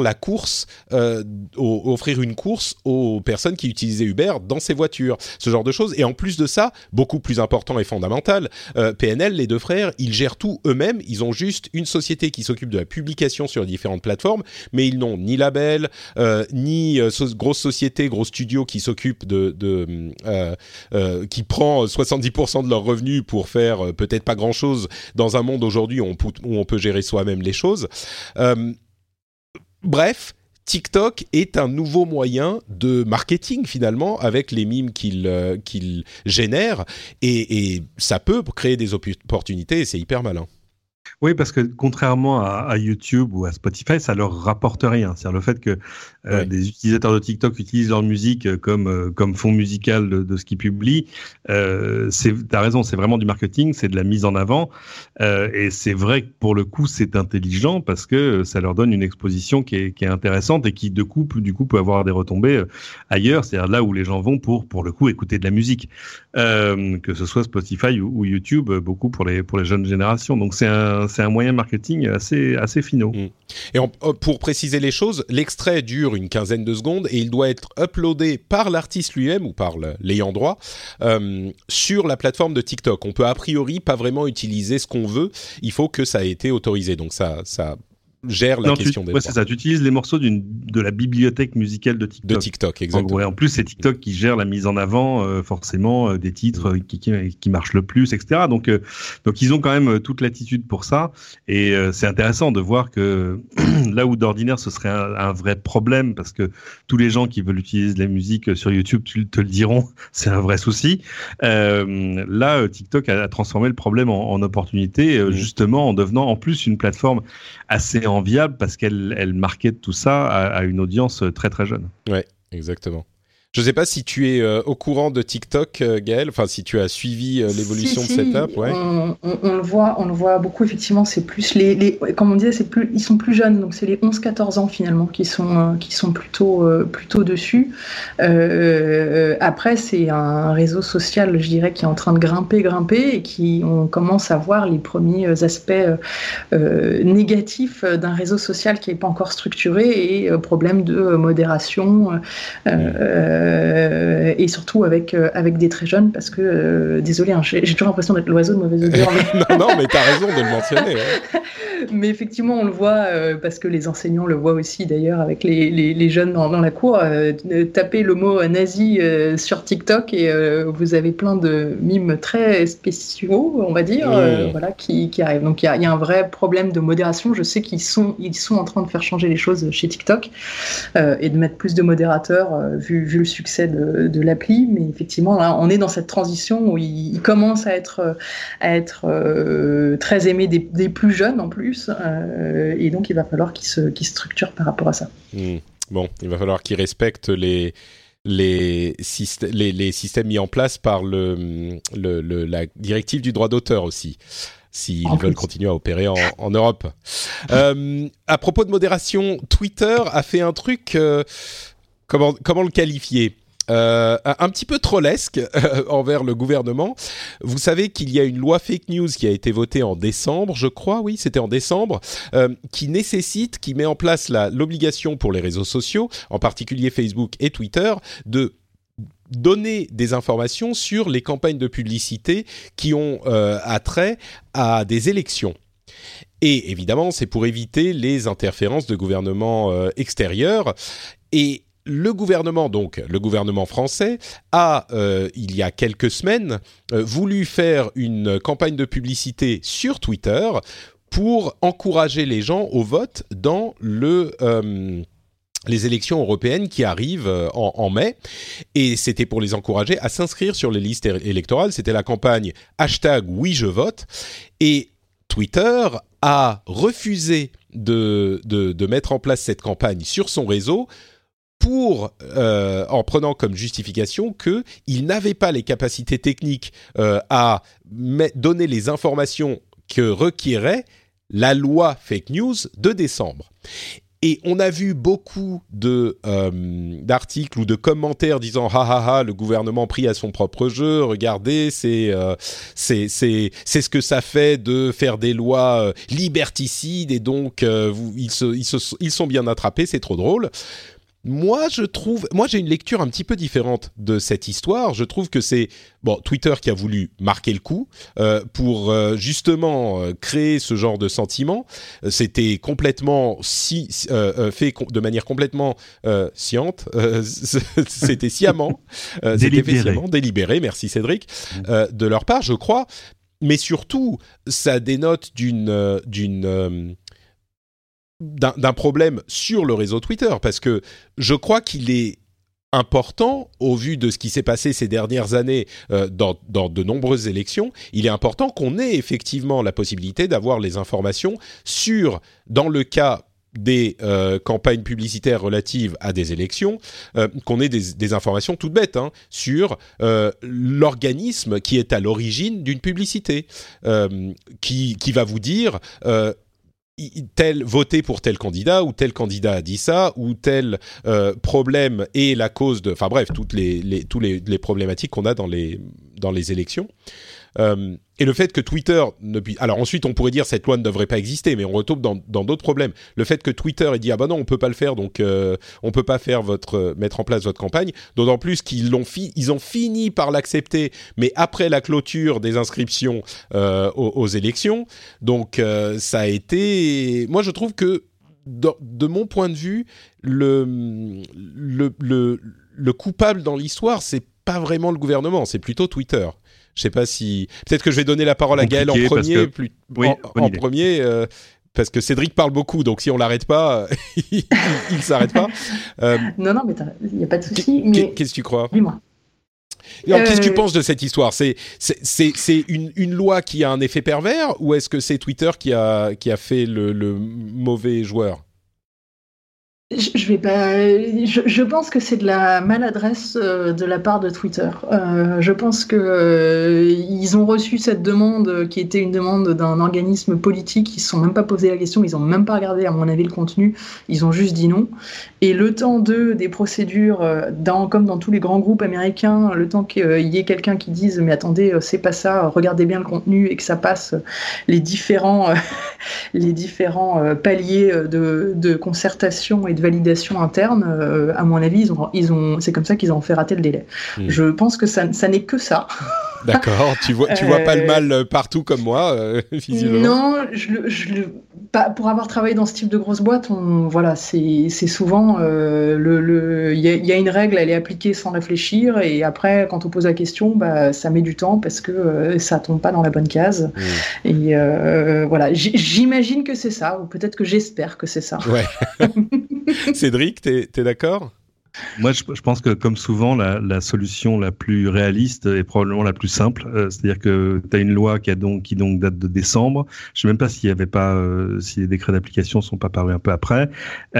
une course aux personnes qui utilisaient Uber dans ces voitures, ce genre de choses. Et en plus de ça, beaucoup plus important et fondamental, PNL, les deux frères, ils gèrent tout eux-mêmes. Ils ont juste une société qui s'occupe de la publication sur différentes plateformes, mais ils n'ont ni label, ni grosse société, gros studio qui s'occupe qui prend 70% de leurs revenus pour faire peut-être pas grand-chose dans un monde aujourd'hui où on peut gérer soi-même les choses. Bref, TikTok est un nouveau moyen de marketing finalement, avec les mimes qu'il génère, et ça peut créer des opportunités, et c'est hyper malin. Oui, parce que contrairement à YouTube ou à Spotify, ça leur rapporte rien. C'est-à-dire le fait que des utilisateurs de TikTok utilisent leur musique comme fond musical de ce qu'ils publient. T'as raison, c'est vraiment du marketing, c'est de la mise en avant. Et c'est vrai que pour le coup, c'est intelligent parce que ça leur donne une exposition qui est intéressante et qui du coup peut avoir des retombées ailleurs. C'est-à-dire là où les gens vont pour le coup écouter de la musique, que ce soit Spotify ou YouTube, beaucoup pour les jeunes générations. Donc c'est un moyen marketing assez finaux. Et pour préciser les choses, l'extrait dure une quinzaine de secondes et il doit être uploadé par l'artiste lui-même ou par l'ayant droit sur la plateforme de TikTok. On peut a priori pas vraiment utiliser ce qu'on veut, il faut que ça ait été autorisé. Donc ça gère la question des droits. C'est ça, tu utilises les morceaux de la bibliothèque musicale de TikTok. De TikTok, exactement. En plus, c'est TikTok qui gère la mise en avant, forcément, des titres qui marchent le plus, etc. Donc ils ont quand même toute l'attitude pour ça. Et c'est intéressant de voir que là où d'ordinaire, ce serait un vrai problème, parce que tous les gens qui veulent utiliser de la musique sur YouTube te le diront, c'est un vrai souci. Là, TikTok a transformé le problème en opportunité, justement en devenant en plus une plateforme assez enviable, parce qu'elle market tout ça à une audience très très jeune. Ouais, exactement. Je ne sais pas si tu es au courant de TikTok, Gaëlle, enfin si tu as suivi l'évolution de cette app. Ouais. On le voit beaucoup, effectivement. C'est plus comme on disait, ils sont plus jeunes, donc c'est les 11-14 ans finalement qui sont plutôt dessus. Après, c'est un réseau social, je dirais, qui est en train de grimper, et on commence à voir les premiers aspects négatifs d'un réseau social qui n'est pas encore structuré et problème de modération. Et surtout avec des très jeunes, parce que désolé, hein, j'ai toujours l'impression d'être l'oiseau de mauvaise augure. Mais... non, mais t'as raison de le mentionner. Ouais. Mais effectivement, on le voit parce que les enseignants le voient aussi d'ailleurs avec les jeunes dans la cour. Tapez le mot nazi sur TikTok et vous avez plein de mimes très spéciaux, on va dire, voilà, qui arrivent. Donc il y a un vrai problème de modération. Je sais qu'ils sont en train de faire changer les choses chez TikTok et de mettre plus de modérateurs vu le succès de l'appli. Mais effectivement, là, on est dans cette transition où il commence à être très aimé des plus jeunes en plus. Et donc, il va falloir qu'ils se structurent par rapport à ça. Bon, il va falloir qu'ils respectent les systèmes mis en place par la directive du droit d'auteur aussi, s'ils veulent continuer à opérer en Europe. À propos de modération, Twitter a fait un truc, comment le qualifier ? Un petit peu trollesque envers le gouvernement. Vous savez qu'il y a une loi fake news qui a été votée en décembre, je crois, oui, c'était en décembre, qui met en place l'obligation pour les réseaux sociaux, en particulier Facebook et Twitter, de donner des informations sur les campagnes de publicité qui ont attrait à des élections. Et évidemment, c'est pour éviter les interférences de gouvernements extérieurs. Et le gouvernement français, a, il y a quelques semaines, voulu faire une campagne de publicité sur Twitter pour encourager les gens au vote dans les élections européennes qui arrivent en mai. Et c'était pour les encourager à s'inscrire sur les listes électorales. C'était la campagne #WiJeVote. Et Twitter a refusé de mettre en place cette campagne sur son réseau en prenant comme justification qu'il n'avait pas les capacités techniques à donner les informations que requérait la loi fake news de décembre. Et on a vu beaucoup d'articles ou de commentaires disant « Ha ha ha, le gouvernement pris à son propre jeu, regardez, c'est ce que ça fait de faire des lois liberticides et donc ils sont bien attrapés, c'est trop drôle ». Moi, j'ai une lecture un petit peu différente de cette histoire. Je trouve que c'est Twitter qui a voulu marquer le coup pour justement créer ce genre de sentiment. C'était complètement fait de manière complètement sciente. C'était sciemment, c'était fait sciemment, délibéré. Merci Cédric de leur part, je crois. Mais surtout, ça dénote d'un problème sur le réseau Twitter, parce que je crois qu'il est important, au vu de ce qui s'est passé ces dernières années dans de nombreuses élections, il est important qu'on ait effectivement la possibilité d'avoir les informations dans le cas des campagnes publicitaires relatives à des élections, qu'on ait des informations toutes bêtes sur l'organisme qui est à l'origine d'une publicité, qui va vous dire voter pour tel candidat, ou tel candidat a dit ça, ou tel problème est la cause de... Enfin bref, toutes les problématiques qu'on a dans les élections. Et le fait que Twitter alors ensuite on pourrait dire cette loi ne devrait pas exister, mais on retombe dans d'autres problèmes. Le fait que Twitter ait dit non, on peut pas le faire, donc on peut pas faire mettre en place votre campagne, d'autant plus qu'ils ont fini par l'accepter, mais après la clôture des inscriptions aux élections. Donc ça a été, moi je trouve que de mon point de vue, le coupable dans l'histoire, c'est pas vraiment le gouvernement, c'est plutôt Twitter. Je sais pas si... Peut-être que je vais donner la parole à Gaël en premier. En premier, parce que Cédric parle beaucoup, donc si on l'arrête pas, il s'arrête pas. Non, mais il n'y a pas de souci. Qu'est-ce que tu crois ? Dis-moi. Qu'est-ce que tu penses de cette histoire ? C'est une loi qui a un effet pervers, ou est-ce que c'est Twitter qui a fait le mauvais joueur ? Je vais pas. Je pense que c'est de la maladresse de la part de Twitter. Je pense que ils ont reçu cette demande qui était une demande d'un organisme politique. Ils se sont même pas posé la question. Ils ont même pas regardé, à mon avis, le contenu. Ils ont juste dit non. Et le temps des procédures, comme dans tous les grands groupes américains, le temps qu'il y ait quelqu'un qui dise mais attendez, c'est pas ça. Regardez bien le contenu et que ça passe les différents paliers de concertation et de validation interne, à mon avis, c'est comme ça qu'ils ont fait rater le délai. Je pense que ça n'est que ça. D'accord, tu vois pas le mal partout comme moi, visiblement. Non, pour avoir travaillé dans ce type de grosse boîte, c'est souvent il y a une règle, elle est appliquée sans réfléchir, et après, quand on pose la question, ça met du temps parce que ça tombe pas dans la bonne case. Et voilà, j'imagine que c'est ça, ou peut-être que j'espère que c'est ça. Ouais. Cédric, t'es d'accord ? Moi, je pense que, comme souvent, la solution la plus réaliste est probablement la plus simple. C'est-à-dire que tu as une loi qui date de décembre. Je sais même pas s'il y avait pas, si les décrets d'application sont pas parus un peu après.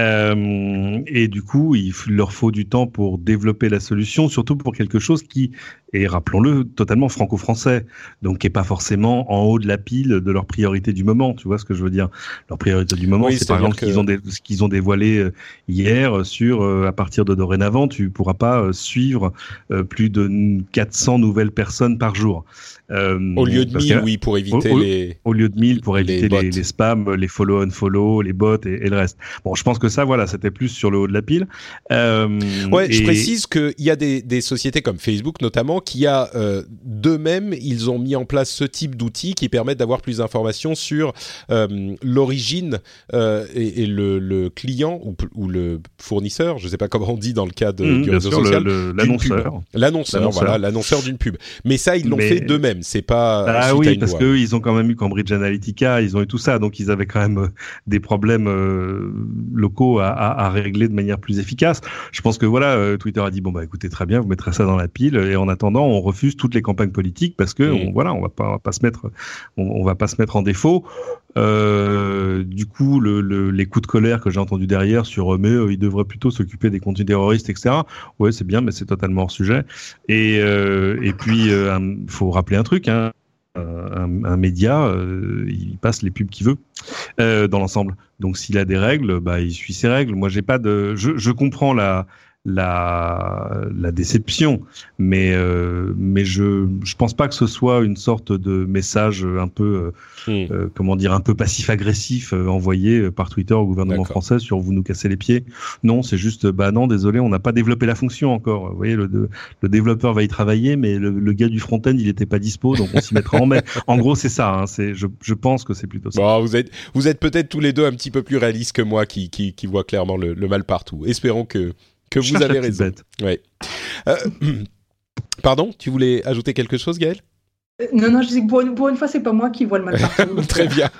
Et du coup, il leur faut du temps pour développer la solution, surtout pour quelque chose qui est, rappelons-le, totalement franco-français. Donc, qui est pas forcément en haut de la pile de leur priorité du moment. Tu vois ce que je veux dire? Leur priorité du moment, c'est par exemple ce qu'ils ont dévoilé hier sur, à partir de dorénavant, tu pourras pas suivre plus de 400 nouvelles personnes par jour. Au lieu de 1000, oui, pour éviter au lieu de 1000, pour éviter les spams, les follow-unfollow, les bots et le reste. Bon, je pense que ça, voilà, c'était plus sur le haut de la pile. Je précise qu'il y a des sociétés comme Facebook, notamment, qui d'eux-mêmes, ils ont mis en place ce type d'outils qui permettent d'avoir plus d'informations sur l'origine et le client ou le fournisseur, je ne sais pas comment on dit dans le cas du réseau social. L'annonceur, voilà, l'annonceur d'une pub. Mais ça, ils l'ont fait d'eux-mêmes. C'est pas. Oui, parce qu'eux, ils ont quand même eu Cambridge Analytica, ils ont eu tout ça, donc ils avaient quand même des problèmes locaux à régler de manière plus efficace. Je pense que voilà, Twitter a dit bon écoutez, très bien, vous mettrez ça dans la pile, et en attendant, on refuse toutes les campagnes politiques parce que on va pas se mettre en défaut. Du coup, les coups de colère que j'ai entendus derrière sur mais ils devraient plutôt s'occuper des contenus terroristes, etc. Ouais, c'est bien, mais c'est totalement hors sujet. Et puis, faut rappeler un truc, hein. Un média, il passe les pubs qu'il veut dans l'ensemble. Donc, s'il a des règles, il suit ses règles. Moi, j'ai pas de. Je comprends la déception, mais je pense pas que ce soit une sorte de message un peu un peu passif-agressif envoyé par Twitter au gouvernement français sur vous nous cassez les pieds. Non, c'est juste non, désolé, on n'a pas développé la fonction encore. Vous voyez, le développeur va y travailler, mais le gars du front-end il était pas dispo, donc on s'y mettra en mai. En gros, c'est ça. Hein, je pense que c'est plutôt ça. Bon, vous êtes peut-être tous les deux un petit peu plus réalistes que moi, qui voit clairement le mal partout. Espérons que vous avez raison. Ouais. Pardon, tu voulais ajouter quelque chose, Gaël ? Non, je dis que pour une fois, c'est pas moi qui vois le mal partout. Très bien.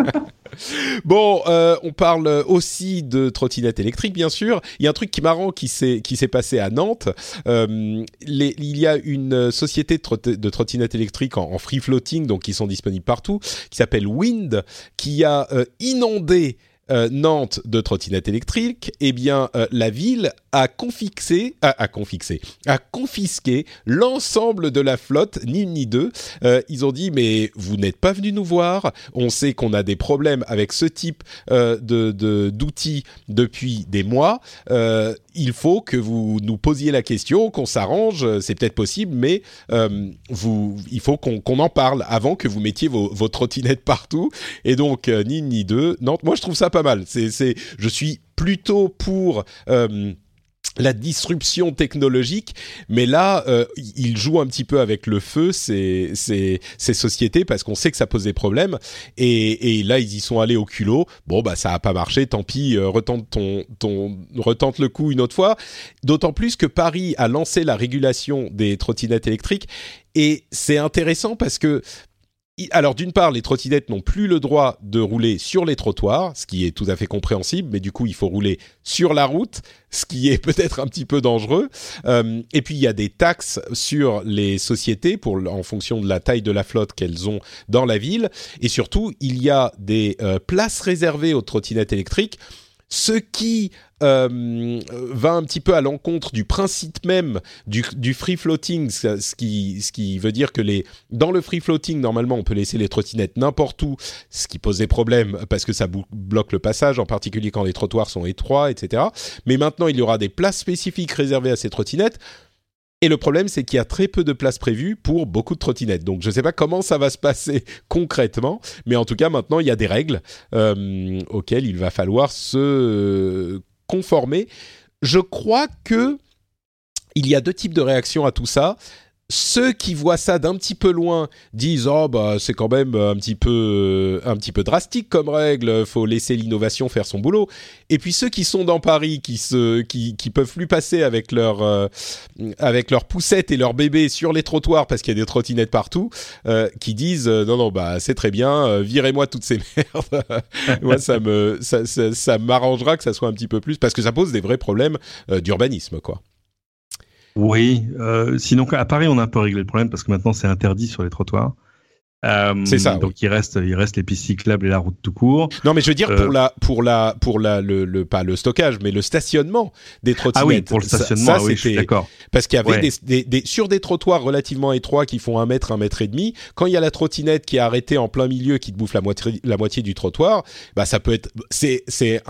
Bon, on parle aussi de trottinettes électriques, bien sûr. Il y a un truc qui est marrant qui s'est passé à Nantes. Il y a une société de trottinettes électriques en free floating, donc qui sont disponibles partout, qui s'appelle Wind, qui a inondé Nantes de trottinettes électriques. Eh bien, la ville a confisqué l'ensemble de la flotte, ni une ni deux. Ils ont dit, mais vous n'êtes pas venus nous voir. On sait qu'on a des problèmes avec ce type d'outils depuis des mois. Il faut que vous nous posiez la question, qu'on s'arrange. C'est peut-être possible, mais il faut qu'on en parle avant que vous mettiez vos trottinettes partout. Et donc, ni une ni deux. Nantes, moi, je trouve ça pas mal. Je suis plutôt pour la disruption technologique, mais là, ils jouent un petit peu avec le feu, ces sociétés, parce qu'on sait que ça pose des problèmes, et là, ils y sont allés au culot. Bon, ça a pas marché, tant pis, retente le coup une autre fois, d'autant plus que Paris a lancé la régulation des trottinettes électriques, et c'est intéressant parce que alors, d'une part, les trottinettes n'ont plus le droit de rouler sur les trottoirs, ce qui est tout à fait compréhensible, mais du coup, il faut rouler sur la route, ce qui est peut-être un petit peu dangereux. Et puis, il y a des taxes sur les sociétés en fonction de la taille de la flotte qu'elles ont dans la ville. Et surtout, il y a des places réservées aux trottinettes électriques ce qui va un petit peu à l'encontre du principe même du free floating, ce qui veut dire que dans le free floating, normalement, on peut laisser les trottinettes n'importe où, ce qui pose des problèmes parce que ça bloque le passage, en particulier quand les trottoirs sont étroits, etc. Mais maintenant, il y aura des places spécifiques réservées à ces trottinettes. Et le problème, c'est qu'il y a très peu de places prévues pour beaucoup de trottinettes. Donc, je ne sais pas comment ça va se passer concrètement, mais en tout cas, maintenant, il y a des règles auxquelles il va falloir se conformer. Je crois que il y a 2 types de réactions à tout ça. Ceux qui voient ça d'un petit peu loin disent « Oh, bah, c'est quand même un petit peu drastique comme règle, faut laisser l'innovation faire son boulot. » Et puis ceux qui sont dans Paris, qui peuvent plus passer avec leurs poussettes et leurs bébés sur les trottoirs parce qu'il y a des trottinettes partout, qui disent « Non, bah, c'est très bien, virez-moi toutes ces merdes. » Moi, ça m'arrangera que ça soit un petit peu plus, parce que ça pose des vrais problèmes d'urbanisme, quoi. Oui, sinon à Paris on a un peu réglé le problème parce que maintenant c'est interdit sur les trottoirs. C'est ça. Donc il reste les pistes cyclables et la route tout court. Non, mais je veux dire pour le pas le stockage, mais le stationnement des trottinettes. Ah oui, pour le stationnement, ça, oui, je suis d'accord. Parce qu'il y avait sur des trottoirs relativement étroits qui font 1 mètre, 1,5 mètres, quand il y a la trottinette qui est arrêtée en plein milieu, qui te bouffe la moitié du trottoir, bah ça peut être, c'est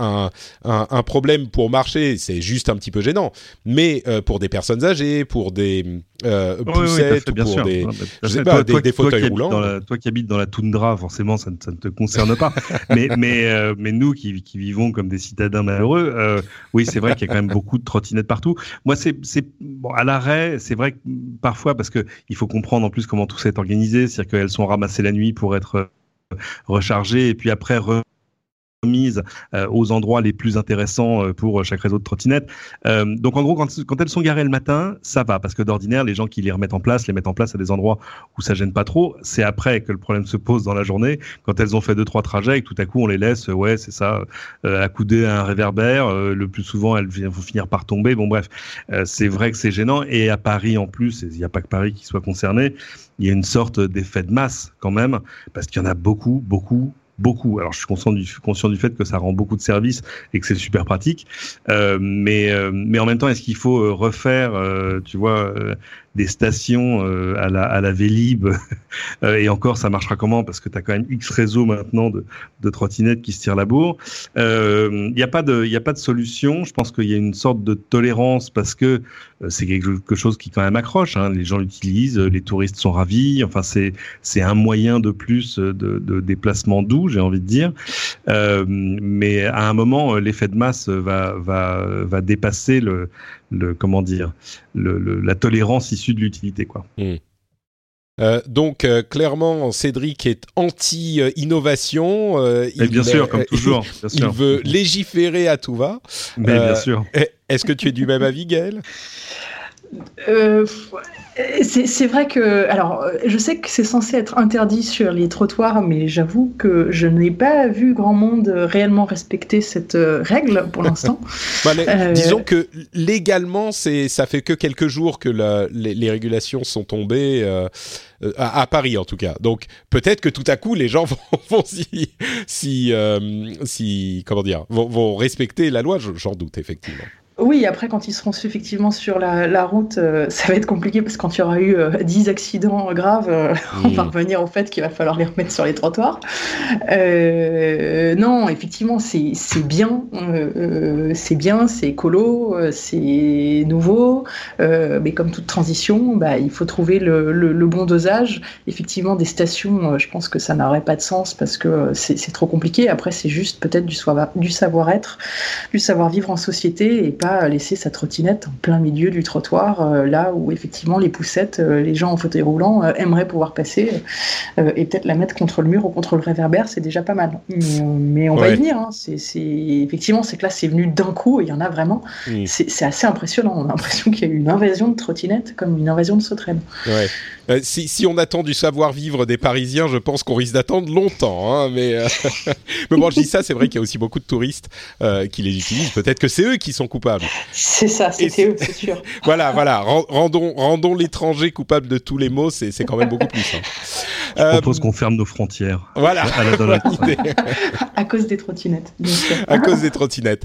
un problème pour marcher, c'est juste un petit peu gênant. Mais pour des personnes âgées, pour des poussettes, oui, pour sûr. des, je sais pas, des fauteuils roulants. Toi qui habites dans la toundra, forcément, ça ne te concerne pas. mais nous qui vivons comme des citadins malheureux, oui, c'est vrai qu'il y a quand même beaucoup de trottinettes partout. Moi, bon, à l'arrêt, c'est vrai que parfois, parce que il faut comprendre en plus comment tout ça est organisé, c'est-à-dire qu'elles sont ramassées la nuit pour être rechargées et puis après remise aux endroits les plus intéressants pour chaque réseau de trottinettes. Donc en gros, quand elles sont garées le matin, ça va, parce que d'ordinaire, les gens qui les mettent en place à des endroits où ça gêne pas trop. C'est après que le problème se pose dans la journée, quand elles ont fait 2-3 trajets et que tout à coup on les laisse, c'est ça, accoudées à un réverbère. Le plus souvent, elles vont finir par tomber. Bon bref, c'est vrai que c'est gênant. Et à Paris en plus, il n'y a pas que Paris qui soit concerné, il y a une sorte d'effet de masse quand même, parce qu'il y en a beaucoup. Alors, je suis conscient du fait que ça rend beaucoup de services et que c'est super pratique. Mais en même temps, est-ce qu'il faut refaire, des stations à la Vélib et encore, ça marchera comment? Parce que tu as quand même X réseaux maintenant de trottinettes qui se tirent la bourre. Il y a pas de solution. Je pense qu'il y a une sorte de tolérance parce que c'est quelque chose qui quand même accroche. Hein. Les gens l'utilisent, les touristes sont ravis. Enfin, c'est un moyen de plus de déplacement doux, j'ai envie de dire. Mais à un moment, l'effet de masse va dépasser la tolérance issue de l'utilité, quoi. Donc clairement, Cédric est anti-innovation. Bien sûr, comme toujours. Bien sûr. Il veut légiférer à tout va. Mais bien sûr. Est-ce que tu es du même avis, Gaël ? C'est vrai que, alors, je sais que c'est censé être interdit sur les trottoirs, mais j'avoue que je n'ai pas vu grand monde réellement respecter cette règle pour l'instant. Disons que légalement, ça fait que quelques jours que les régulations sont tombées à Paris en tout cas. Donc peut-être que tout à coup les gens vont respecter la loi. J'en doute effectivement. Oui, après, quand ils seront effectivement sur la route, ça va être compliqué parce que quand il y aura eu 10 accidents graves, on va revenir au fait qu'il va falloir les remettre sur les trottoirs. Non, effectivement, c'est bien, c'est écolo, c'est nouveau, mais comme toute transition, il faut trouver le bon dosage. Effectivement, des stations, je pense que ça n'aurait pas de sens parce que c'est trop compliqué. Après, c'est juste peut-être du savoir-être, du savoir-vivre en société et pas laisser sa trottinette en plein milieu du trottoir, là où effectivement les poussettes, les gens en fauteuil roulant aimeraient pouvoir passer et peut-être la mettre contre le mur ou contre le réverbère, c'est déjà pas mal. Mais on va y venir. Hein. Effectivement, c'est que là, c'est venu d'un coup et il y en a vraiment. C'est assez impressionnant. On a l'impression qu'il y a eu une invasion de trottinettes comme une invasion de sauterelles. Ouais. Si on attend du savoir-vivre des Parisiens, je pense qu'on risque d'attendre longtemps. Hein, mais bon, je dis ça, c'est vrai qu'il y a aussi beaucoup de touristes qui les utilisent. Peut-être que c'est eux qui sont coupables. coupables. C'est ça, c'était eux, c'est sûr. Voilà, rendons l'étranger coupable de tous les maux, c'est quand même beaucoup plus simple. Je propose qu'on ferme nos frontières. Voilà, à cause des trottinettes, bien sûr. À cause des trottinettes.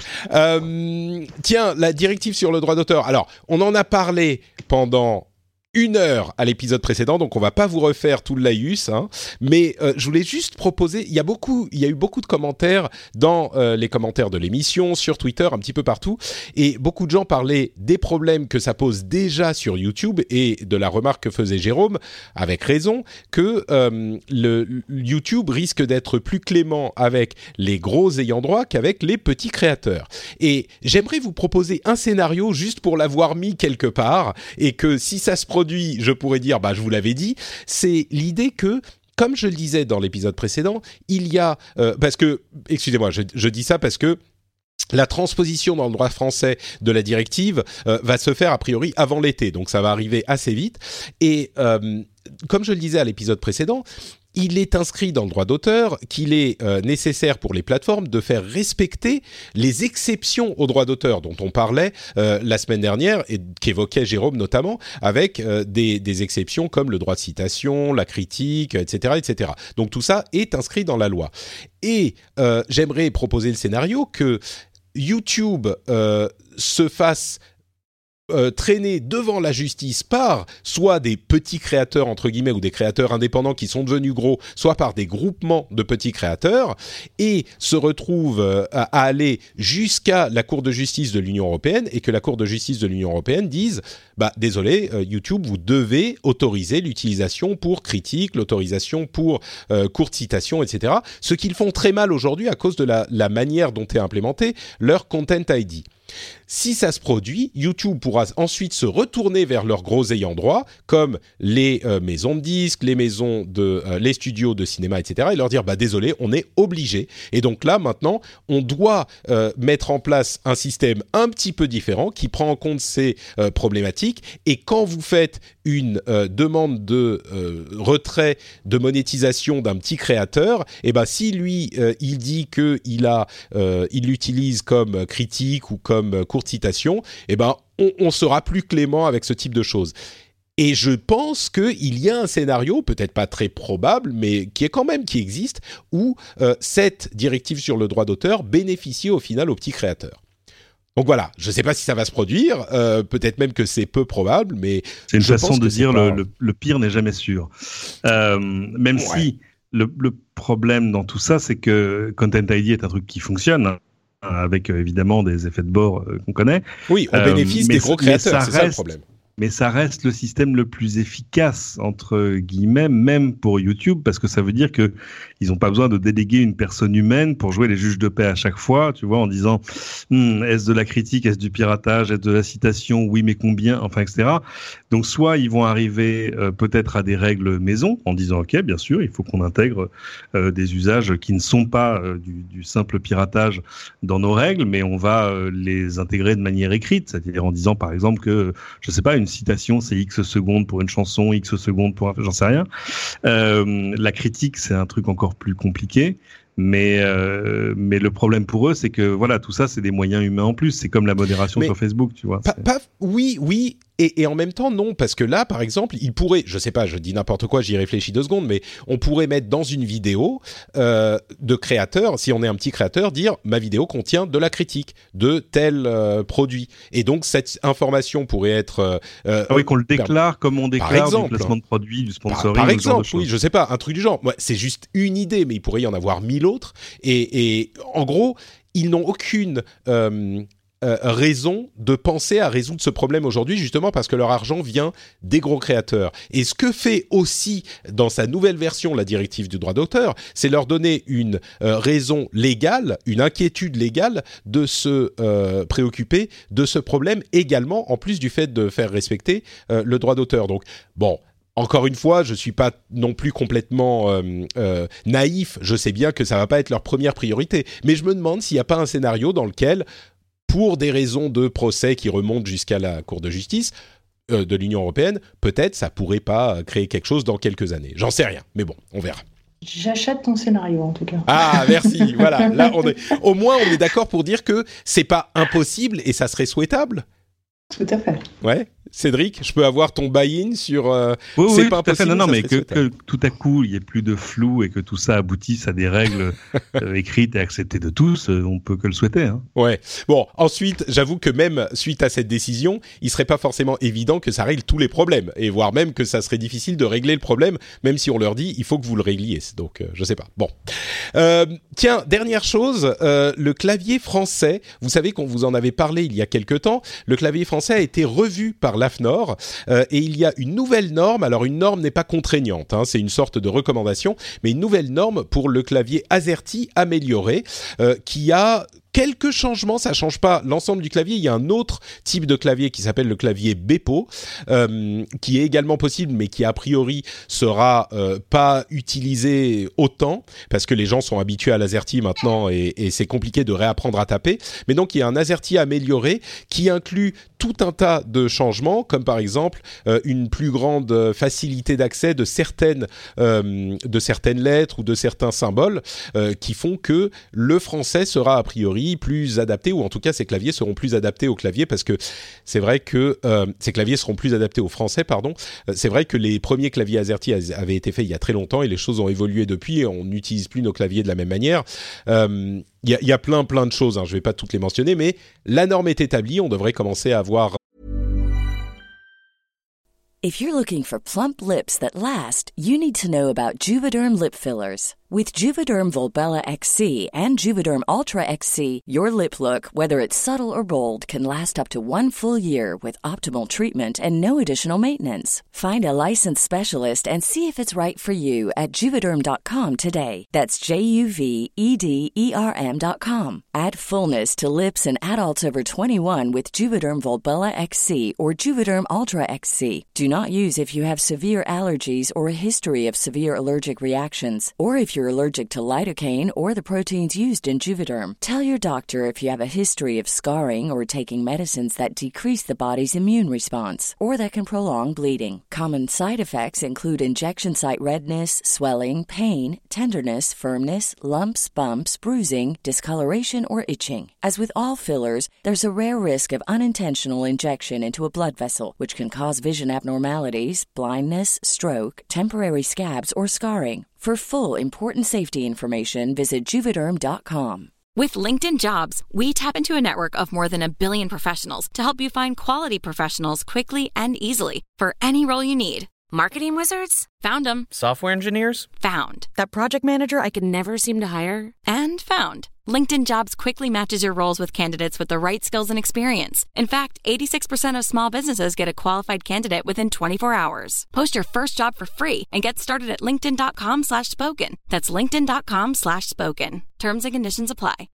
Tiens, la directive sur le droit d'auteur. Alors, on en a parlé pendant 1 heure à l'épisode précédent, donc on va pas vous refaire tout le laïus, hein, mais je voulais juste proposer, il y a eu beaucoup de commentaires dans les commentaires de l'émission, sur Twitter, un petit peu partout, et beaucoup de gens parlaient des problèmes que ça pose déjà sur YouTube et de la remarque que faisait Jérôme, avec raison, que le YouTube risque d'être plus clément avec les gros ayants droit qu'avec les petits créateurs. Et j'aimerais vous proposer un scénario juste pour l'avoir mis quelque part, et que si ça se produit, je pourrais dire, je vous l'avais dit, c'est l'idée que, comme je le disais dans l'épisode précédent, il y a... parce que, excusez-moi, je dis ça parce que la transposition dans le droit français de la directive va se faire a priori avant l'été, donc ça va arriver assez vite. Et comme je le disais à l'épisode précédent, il est inscrit dans le droit d'auteur qu'il est nécessaire pour les plateformes de faire respecter les exceptions au droit d'auteur dont on parlait la semaine dernière et qu'évoquait Jérôme notamment, avec des exceptions comme le droit de citation, la critique, etc., etc. Donc tout ça est inscrit dans la loi. Et j'aimerais proposer le scénario que YouTube se fasse traîner devant la justice par soit des petits créateurs entre guillemets ou des créateurs indépendants qui sont devenus gros, soit par des groupements de petits créateurs, et se retrouve à aller jusqu'à la Cour de justice de l'Union européenne, et que la Cour de justice de l'Union européenne dise désolé, YouTube, vous devez autoriser l'utilisation pour critique, l'autorisation pour courte citation, etc. Ce qu'ils font très mal aujourd'hui à cause de la manière dont est implémenté leur Content ID. Si ça se produit, YouTube pourra ensuite se retourner vers leurs gros ayants droit, comme les maisons de disques, les studios de cinéma, etc., et leur dire désolé, on est obligé. Et donc là, maintenant, on doit mettre en place un système un petit peu différent qui prend en compte ces problématiques. Et quand vous faites une demande de retrait de monétisation d'un petit créateur, si lui il dit que il l'utilise comme critique ou comme courte citation, on sera plus clément avec ce type de choses. Et je pense qu'il y a un scénario, peut-être pas très probable, mais qui existe, où cette directive sur le droit d'auteur bénéficie au final aux petits créateurs. Donc voilà, je ne sais pas si ça va se produire, peut-être même que c'est peu probable, mais... C'est une façon de dire le pire n'est jamais sûr. Même si le problème dans tout ça, c'est que Content ID est un truc qui fonctionne, avec évidemment des effets de bord qu'on connaît. Oui, on bénéficie des gros créateurs, c'est ça le problème. Mais ça reste le système le plus efficace, entre guillemets, même pour YouTube, parce que ça veut dire que ils n'ont pas besoin de déléguer une personne humaine pour jouer les juges de paix à chaque fois, tu vois, en disant est-ce de la critique, est-ce du piratage, est-ce de la citation, oui mais combien, enfin etc. Donc soit ils vont arriver peut-être à des règles maison, en disant ok, bien sûr, il faut qu'on intègre des usages qui ne sont pas du simple piratage dans nos règles, mais on va les intégrer de manière écrite, c'est-à-dire en disant par exemple que, je sais pas, une citation c'est X secondes pour une chanson, X secondes pour j'en sais rien. La critique c'est un truc encore plus compliqué, mais le problème pour eux c'est que voilà, tout ça c'est des moyens humains en plus, c'est comme la modération sur Facebook, tu vois. Oui. Et en même temps, non, parce que là, par exemple, il pourrait, je sais pas, je dis n'importe quoi, j'y réfléchis 2 secondes, mais on pourrait mettre dans une vidéo de créateur, si on est un petit créateur, dire ma vidéo contient de la critique de tel produit. Et donc, cette information pourrait être... qu'on le déclare comme on déclare du placement de produit, du sponsoring. Par exemple, oui, je sais pas, un truc du genre. Ouais, c'est juste une idée, mais il pourrait y en avoir 1000 autres. Et en gros, ils n'ont aucune... raison de penser à résoudre ce problème aujourd'hui, justement parce que leur argent vient des gros créateurs. Et ce que fait aussi dans sa nouvelle version la directive du droit d'auteur, c'est leur donner une raison légale, une inquiétude légale de se préoccuper de ce problème également, en plus du fait de faire respecter le droit d'auteur. Donc bon, encore une fois, je suis pas non plus complètement naïf, je sais bien que ça va pas être leur première priorité, mais je me demande s'il n'y a pas un scénario dans lequel, pour des raisons de procès qui remontent jusqu'à la Cour de justice de l'Union européenne, peut-être ça pourrait pas créer quelque chose dans quelques années. J'en sais rien, mais bon, on verra. J'achète ton scénario en tout cas. Ah merci, voilà. Là au moins on est d'accord pour dire que c'est pas impossible et ça serait souhaitable. Tout à fait. Ouais. Cédric, je peux avoir ton buy-in sur oui, c'est pas impossible. Non, mais que tout à coup il y ait plus de flou et que tout ça aboutisse à des règles écrites et acceptées de tous, on peut que le souhaiter. Hein. Ouais. Bon, ensuite, j'avoue que même suite à cette décision, il serait pas forcément évident que ça règle tous les problèmes, et voire même que ça serait difficile de régler le problème, même si on leur dit il faut que vous le régliez. Donc, je sais pas. Bon. Tiens, dernière chose, le clavier français. Vous savez qu'on vous en avait parlé il y a quelque temps. Le clavier français a été revu par l'AFNOR et il y a une nouvelle norme. Alors une norme n'est pas contraignante, hein, c'est une sorte de recommandation, mais une nouvelle norme pour le clavier AZERTY amélioré qui a quelques changements, ça change pas l'ensemble du clavier. Il y a un autre type de clavier qui s'appelle le clavier Bepo, qui est également possible, mais qui a priori sera pas utilisé autant parce que les gens sont habitués à l'AZERTY maintenant et c'est compliqué de réapprendre à taper. Mais donc il y a un AZERTY amélioré qui inclut tout un tas de changements, comme par exemple une plus grande facilité d'accès de certaines lettres ou de certains symboles qui font que le français sera a priori plus adapté, ou en tout cas ces claviers seront plus adaptés au clavier, parce que c'est vrai que ces claviers seront plus adaptés au français, pardon. C'est vrai que les premiers claviers AZERTY avaient été faits il y a très longtemps et les choses ont évolué depuis et on n'utilise plus nos claviers de la même manière. Il y a plein de choses, hein, je vais pas toutes les mentionner, mais la norme est établie, on devrait commencer à avoir... If you're looking for plump lips that last, you need to know about Juvederm lip fillers. With Juvederm Volbella XC and Juvederm Ultra XC, your lip look, whether it's subtle or bold, can last up to 1 full year with optimal treatment and no additional maintenance. Find a licensed specialist and see if it's right for you at Juvederm.com today. That's JUVEDERM.com. Add fullness to lips in adults over 21 with Juvederm Volbella XC or Juvederm Ultra XC. Do not use if you have severe allergies or a history of severe allergic reactions, or if you're allergic to lidocaine or the proteins used in Juvederm. Tell your doctor if you have a history of scarring or taking medicines that decrease the body's immune response or that can prolong bleeding. Common side effects include injection site redness, swelling, pain, tenderness, firmness, lumps, bumps, bruising, discoloration, or itching. As with all fillers, there's a rare risk of unintentional injection into a blood vessel, which can cause vision abnormalities, blindness, stroke, temporary scabs, or scarring. For full, important safety information, visit Juvederm.com. With LinkedIn Jobs, we tap into a network of more than 1 billion professionals to help you find quality professionals quickly and easily for any role you need. Marketing wizards? Found them. Software engineers? Found. That project manager I could never seem to hire? And found. LinkedIn Jobs quickly matches your roles with candidates with the right skills and experience. In fact, 86% of small businesses get a qualified candidate within 24 hours. Post your first job for free and get started at linkedin.com/spoken. That's linkedin.com/spoken. Terms and conditions apply.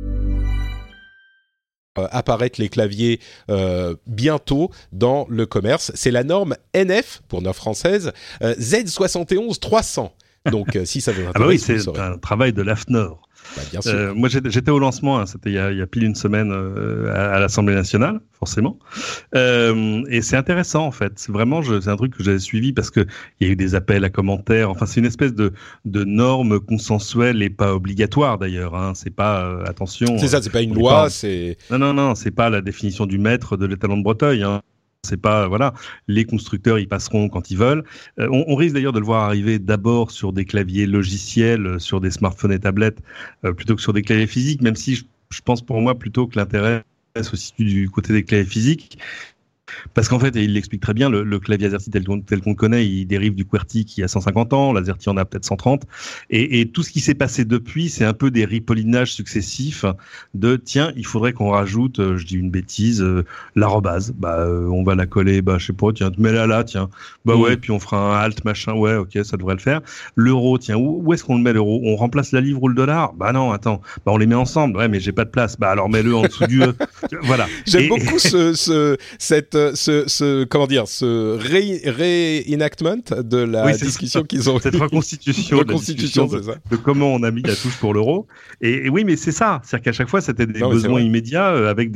Apparaître les claviers bientôt dans le commerce. C'est la norme NF, pour norme française, Z71-300. Donc, si ça veut intéresse, ah bah oui, c'est un travail de l'AFNOR. Bah, bien sûr. Moi, j'étais au lancement, hein, c'était il y a pile une semaine à l'Assemblée nationale, forcément. Et c'est intéressant, en fait. Vraiment, c'est un truc que j'avais suivi parce que il y a eu des appels à commentaires. Enfin, c'est une espèce de norme consensuelle et pas obligatoire, d'ailleurs. Hein. C'est pas, attention. C'est ça, c'est pas une loi, c'est... Non, c'est pas la définition du maître de l'étalon de Breteuil, hein. C'est pas, voilà, les constructeurs y passeront quand ils veulent. On risque d'ailleurs de le voir arriver d'abord sur des claviers logiciels, sur des smartphones et tablettes, plutôt que sur des claviers physiques, même si je pense pour moi plutôt que l'intérêt se situe du côté des claviers physiques. Parce qu'en fait, et il l'explique très bien, le clavier AZERTY tel qu'on le connaît, il dérive du QWERTY qui a 150 ans, l'AZERTY en a peut-être 130, et tout ce qui s'est passé depuis, c'est un peu des ripollinages successifs de tiens, il faudrait qu'on rajoute, je dis une bêtise, l'arrobase, on va la coller, je sais pas, tiens, mets-la là, tiens, ouais, puis on fera un alt machin, ouais, ok, ça devrait le faire. L'euro, tiens, où est-ce qu'on le met l'euro? On remplace la livre ou le dollar? Non, attends, on les met ensemble, ouais, mais j'ai pas de place, alors mets-le en dessous du E. Voilà. J'aime beaucoup cette ce reenactment de la discussion qu'ils ont. Cette reconstitution, c'est ça. De comment on a mis la touche pour l'euro. Et oui, mais c'est ça. C'est-à-dire qu'à chaque fois, c'était des besoins immédiats avec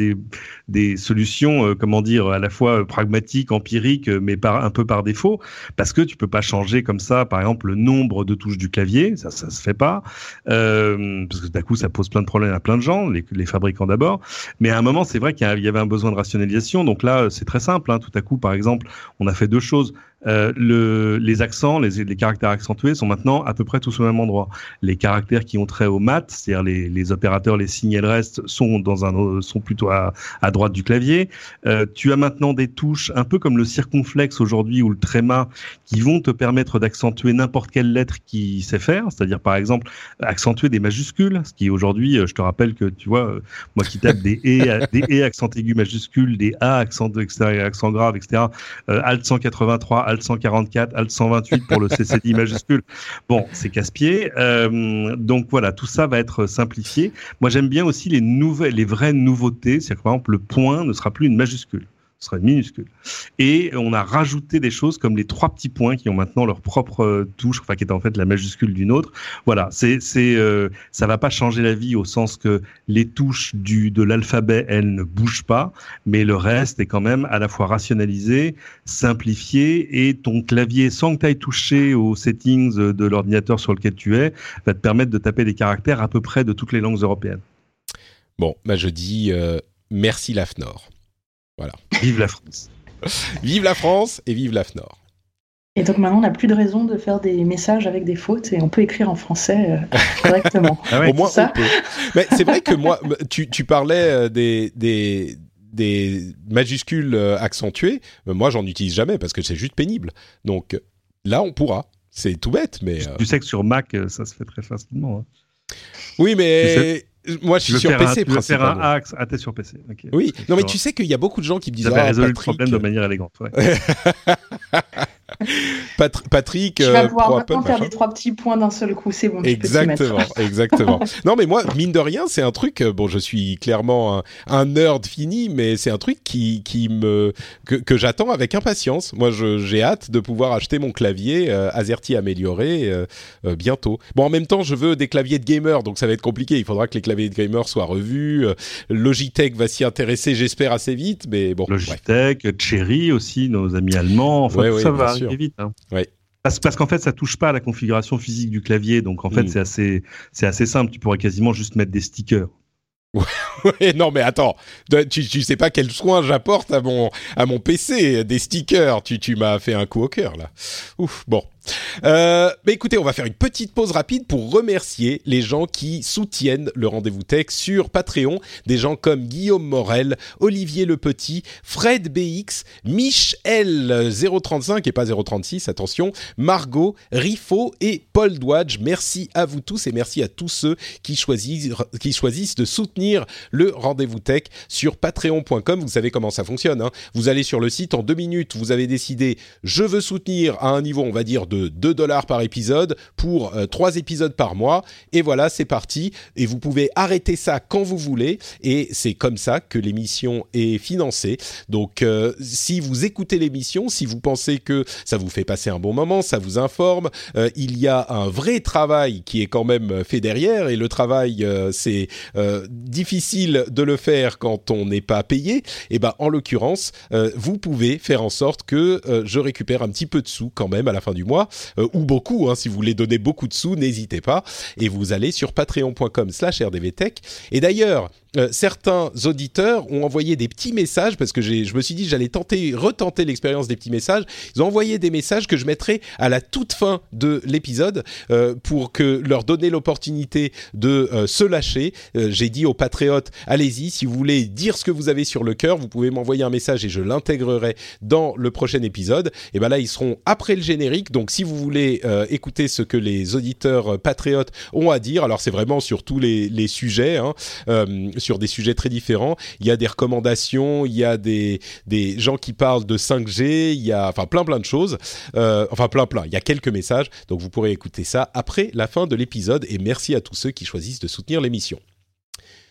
des solutions, à la fois pragmatiques, empiriques, mais un peu par défaut, parce que tu peux pas changer comme ça, par exemple, le nombre de touches du clavier, ça se fait pas, parce que d'un coup, ça pose plein de problèmes à plein de gens, les fabricants d'abord. Mais à un moment, c'est vrai qu'il y avait un besoin de rationalisation. Donc là, c'est très simple. Tout à coup, par exemple, on a fait deux choses. Les accents, les caractères accentués sont maintenant à peu près tous au même endroit. Les caractères qui ont trait au mat, c'est-à-dire les opérateurs, les signes et le reste sont plutôt à droite du clavier. Tu as maintenant des touches un peu comme le circonflexe aujourd'hui ou le tréma qui vont te permettre d'accentuer n'importe quelle lettre qui sait faire. C'est-à-dire par exemple accentuer des majuscules, ce qui aujourd'hui, je te rappelle que tu vois, moi qui tape des E accent aigu majuscule, des A accent grave, etc. Alt 183, Alt 144, Alt 128 pour le CCDI majuscule. Bon, c'est casse-pied. Donc voilà, tout ça va être simplifié. Moi, j'aime bien aussi les vraies nouveautés. C'est-à-dire que par exemple, le point ne sera plus une majuscule. Ce sera une minuscule. Et on a rajouté des choses comme les 3 petits points qui ont maintenant leur propre touche, qui est en fait la majuscule d'une autre. Voilà, ça va pas changer la vie au sens que les touches de l'alphabet, elles ne bougent pas, mais le reste est quand même à la fois rationalisé, simplifié, et ton clavier, sans que tu ailles toucher aux settings de l'ordinateur sur lequel tu es, va te permettre de taper des caractères à peu près de toutes les langues européennes. Bon, je dis merci l'AFNOR. Voilà. Vive la France. Vive la France et vive l'AFNOR. Et donc maintenant, on n'a plus de raison de faire des messages avec des fautes et on peut écrire en français correctement. Ah ouais, au moins, on peut. Mais c'est vrai que moi, tu parlais des majuscules accentuées. Moi, j'en utilise jamais parce que c'est juste pénible. Donc là, on pourra. C'est tout bête, mais... Tu sais que sur Mac, ça se fait très facilement. Oui, mais... Moi, je suis sur PC, principalement. Tu veux faire un axe. Ah, t'es sur PC. Okay. Oui, non, mais tu sais qu'il y a beaucoup de gens qui me disent... Vous avez résolu le problème de manière élégante, ouais. Patrick, tu vas pouvoir maintenant faire les 3 petits points d'un seul coup, c'est bon. Exactement. Non, mais moi, mine de rien, c'est un truc. Bon, je suis clairement un nerd fini, mais c'est un truc que j'attends avec impatience. Moi, j'ai hâte de pouvoir acheter mon clavier AZERTY amélioré bientôt. Bon, en même temps, je veux des claviers de gamer, donc ça va être compliqué. Il faudra que les claviers de gamer soient revus. Logitech va s'y intéresser, j'espère assez vite, mais bon. Logitech, Cherry aussi, nos amis allemands. Enfin, tout ça va arriver vite. Ouais. Parce qu'en fait, ça touche pas à la configuration physique du clavier, donc en fait, c'est assez simple. Tu pourrais quasiment juste mettre des stickers. Ouais, non, mais attends, tu sais pas quel soin j'apporte à mon PC, des stickers. Tu m'as fait un coup au cœur là. Ouf, bon. Mais écoutez, on va faire une petite pause rapide pour remercier les gens qui soutiennent le Rendez-vous Tech sur Patreon. Des gens comme Guillaume Morel, Olivier Le Petit, Fred BX, Michel 035 et pas 036, attention, Margot, Rifo et Paul Douadj. Merci à vous tous et merci à tous ceux qui choisissent de soutenir le Rendez-vous Tech sur patreon.com. Vous savez comment ça fonctionne, hein. Vous allez sur le site, en 2 minutes, vous avez décidé, je veux soutenir à un niveau, on va dire, de $2 par épisode pour 3 épisodes par mois, et voilà, c'est parti, et vous pouvez arrêter ça quand vous voulez, et c'est comme ça que l'émission est financée. Donc si vous écoutez l'émission, si vous pensez que ça vous fait passer un bon moment, ça vous informe, il y a un vrai travail qui est quand même fait derrière, et le travail c'est difficile de le faire quand on n'est pas payé, et ben en l'occurrence vous pouvez faire en sorte que je récupère un petit peu de sous quand même à la fin du mois, ou beaucoup, hein, si vous voulez donner beaucoup de sous, n'hésitez pas, et vous allez sur patreon.com/rdvtech. Et d'ailleurs, certains auditeurs ont envoyé des petits messages, parce que je me suis dit j'allais retenter l'expérience des petits messages. Ils ont envoyé des messages que je mettrai à la toute fin de l'épisode pour leur donner l'opportunité de se lâcher. J'ai dit aux patriotes, allez-y, si vous voulez dire ce que vous avez sur le cœur, vous pouvez m'envoyer un message et je l'intégrerai dans le prochain épisode. Et ben là, ils seront après le générique, donc si vous voulez écouter ce que les auditeurs patriotes ont à dire, alors c'est vraiment sur tous les sujets, hein, sur des sujets très différents. Il y a des recommandations, il y a des gens qui parlent de 5G, il y a plein de choses. Plein. Il y a quelques messages, donc vous pourrez écouter ça après la fin de l'épisode. Et merci à tous ceux qui choisissent de soutenir l'émission.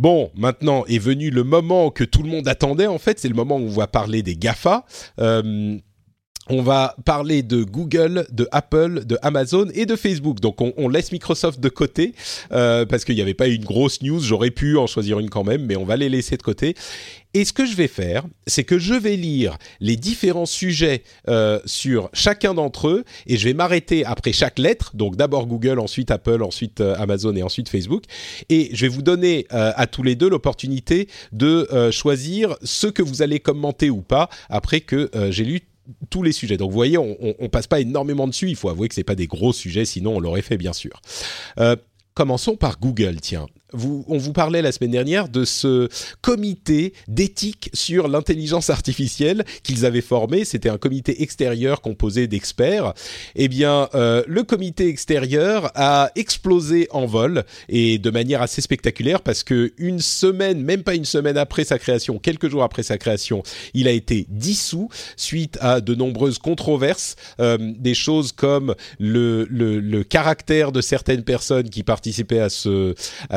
Bon, maintenant est venu le moment que tout le monde attendait, en fait, c'est le moment où on va parler des GAFA. On va parler de Google, de Apple, de Amazon et de Facebook. Donc on laisse Microsoft de côté parce qu'il n'y avait pas une grosse news. J'aurais pu en choisir une quand même, mais on va les laisser de côté. Et ce que je vais faire, c'est que je vais lire les différents sujets sur chacun d'entre eux et je vais m'arrêter après chaque lettre. Donc d'abord Google, ensuite Apple, ensuite Amazon et ensuite Facebook. Et je vais vous donner à tous les deux l'opportunité de choisir ce que vous allez commenter ou pas après que j'ai lu tous les sujets. Donc vous voyez, on passe pas énormément dessus. Il faut avouer que c'est pas des gros sujets, sinon on l'aurait fait bien sûr. Commençons par Google, tiens. On vous parlait la semaine dernière de ce comité d'éthique sur l'intelligence artificielle qu'ils avaient formé. C'était un comité extérieur composé d'experts. Eh bien, le comité extérieur a explosé en vol et de manière assez spectaculaire parce que une semaine, même pas une semaine après sa création, quelques jours après sa création, il a été dissous suite à de nombreuses controverses, des choses comme le caractère de certaines personnes qui participaient à ce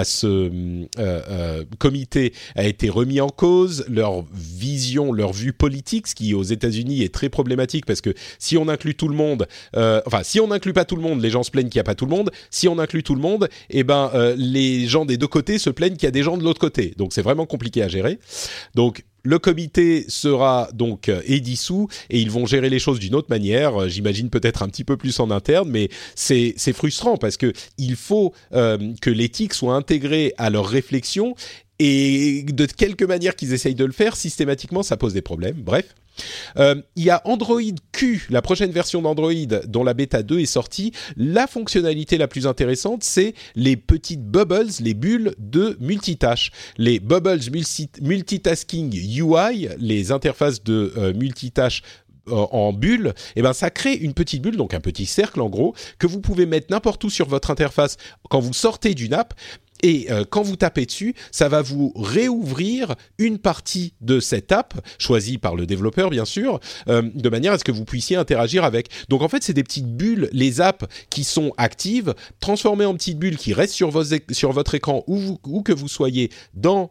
comité a été remis en cause, leur vision, leur vue politique, ce qui aux États-Unis est très problématique parce que si on inclut tout le monde, si on n'inclut pas tout le monde, les gens se plaignent qu'il n'y a pas tout le monde. Si on inclut tout le monde, les gens des deux côtés se plaignent qu'il y a des gens de l'autre côté. Donc c'est vraiment compliqué à gérer. Donc le comité sera donc est dissous et ils vont gérer les choses d'une autre manière. J'imagine peut-être un petit peu plus en interne, mais c'est frustrant parce que il faut que l'éthique soit intégrée à leur réflexion et de quelque manière qu'ils essayent de le faire, systématiquement, ça pose des problèmes. Bref. Il y a Android Q, la prochaine version d'Android dont la bêta 2 est sortie. La fonctionnalité la plus intéressante, c'est les petites bubbles, les bulles de multitâche. Les bubbles multitasking UI, les interfaces de multitâche en bulle, et ben ça crée une petite bulle, donc un petit cercle en gros, que vous pouvez mettre n'importe où sur votre interface quand vous sortez d'une app. Et quand vous tapez dessus, ça va vous réouvrir une partie de cette app, choisie par le développeur bien sûr, de manière à ce que vous puissiez interagir avec. Donc en fait, c'est des petites bulles, les apps qui sont actives, transformées en petites bulles qui restent sur votre écran où que vous soyez dans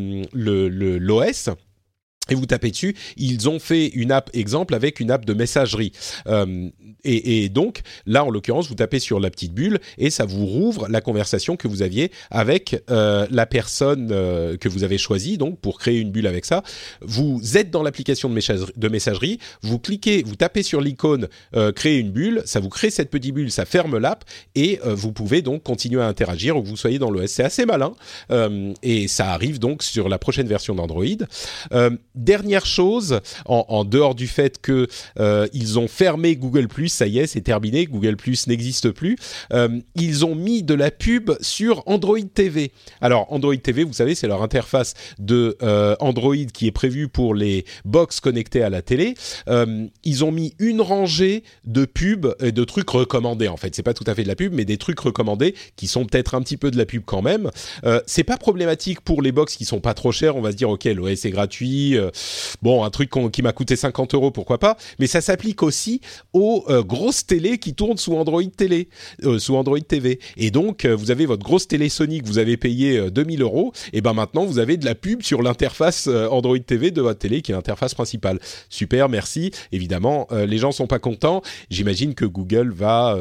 l'OS. Et vous tapez dessus, ils ont fait une app exemple avec une app de messagerie. Et donc, là, en l'occurrence, vous tapez sur la petite bulle et ça vous rouvre la conversation que vous aviez avec la personne que vous avez choisie, donc pour créer une bulle avec ça. Vous êtes dans l'application de messagerie, vous cliquez, vous tapez sur l'icône créer une bulle, ça vous crée cette petite bulle, ça ferme l'app et vous pouvez donc continuer à interagir où que vous soyez dans l'OS. C'est assez malin et ça arrive donc sur la prochaine version d'Android. Dernière chose, en dehors du fait que ils ont fermé Google+, ça y est, c'est terminé, Google+ n'existe plus, ils ont mis de la pub sur Android TV. Alors, Android TV, vous savez, c'est leur interface de Android qui est prévue pour les box connectées à la télé. Ils ont mis une rangée de pubs et de trucs recommandés, en fait. C'est pas tout à fait de la pub, mais des trucs recommandés qui sont peut-être un petit peu de la pub quand même. C'est pas problématique pour les box qui sont pas trop chères. On va se dire, ok, l'OS est gratuit, bon, un truc qui m'a coûté 50 €, pourquoi pas, mais ça s'applique aussi aux grosses télés qui tournent sous Android TV. Et donc, vous avez votre grosse télé Sony que vous avez payé 2000 €, et ben maintenant, vous avez de la pub sur l'interface Android TV de votre télé, qui est l'interface principale. Super, merci. Évidemment, les gens sont pas contents. J'imagine que Google va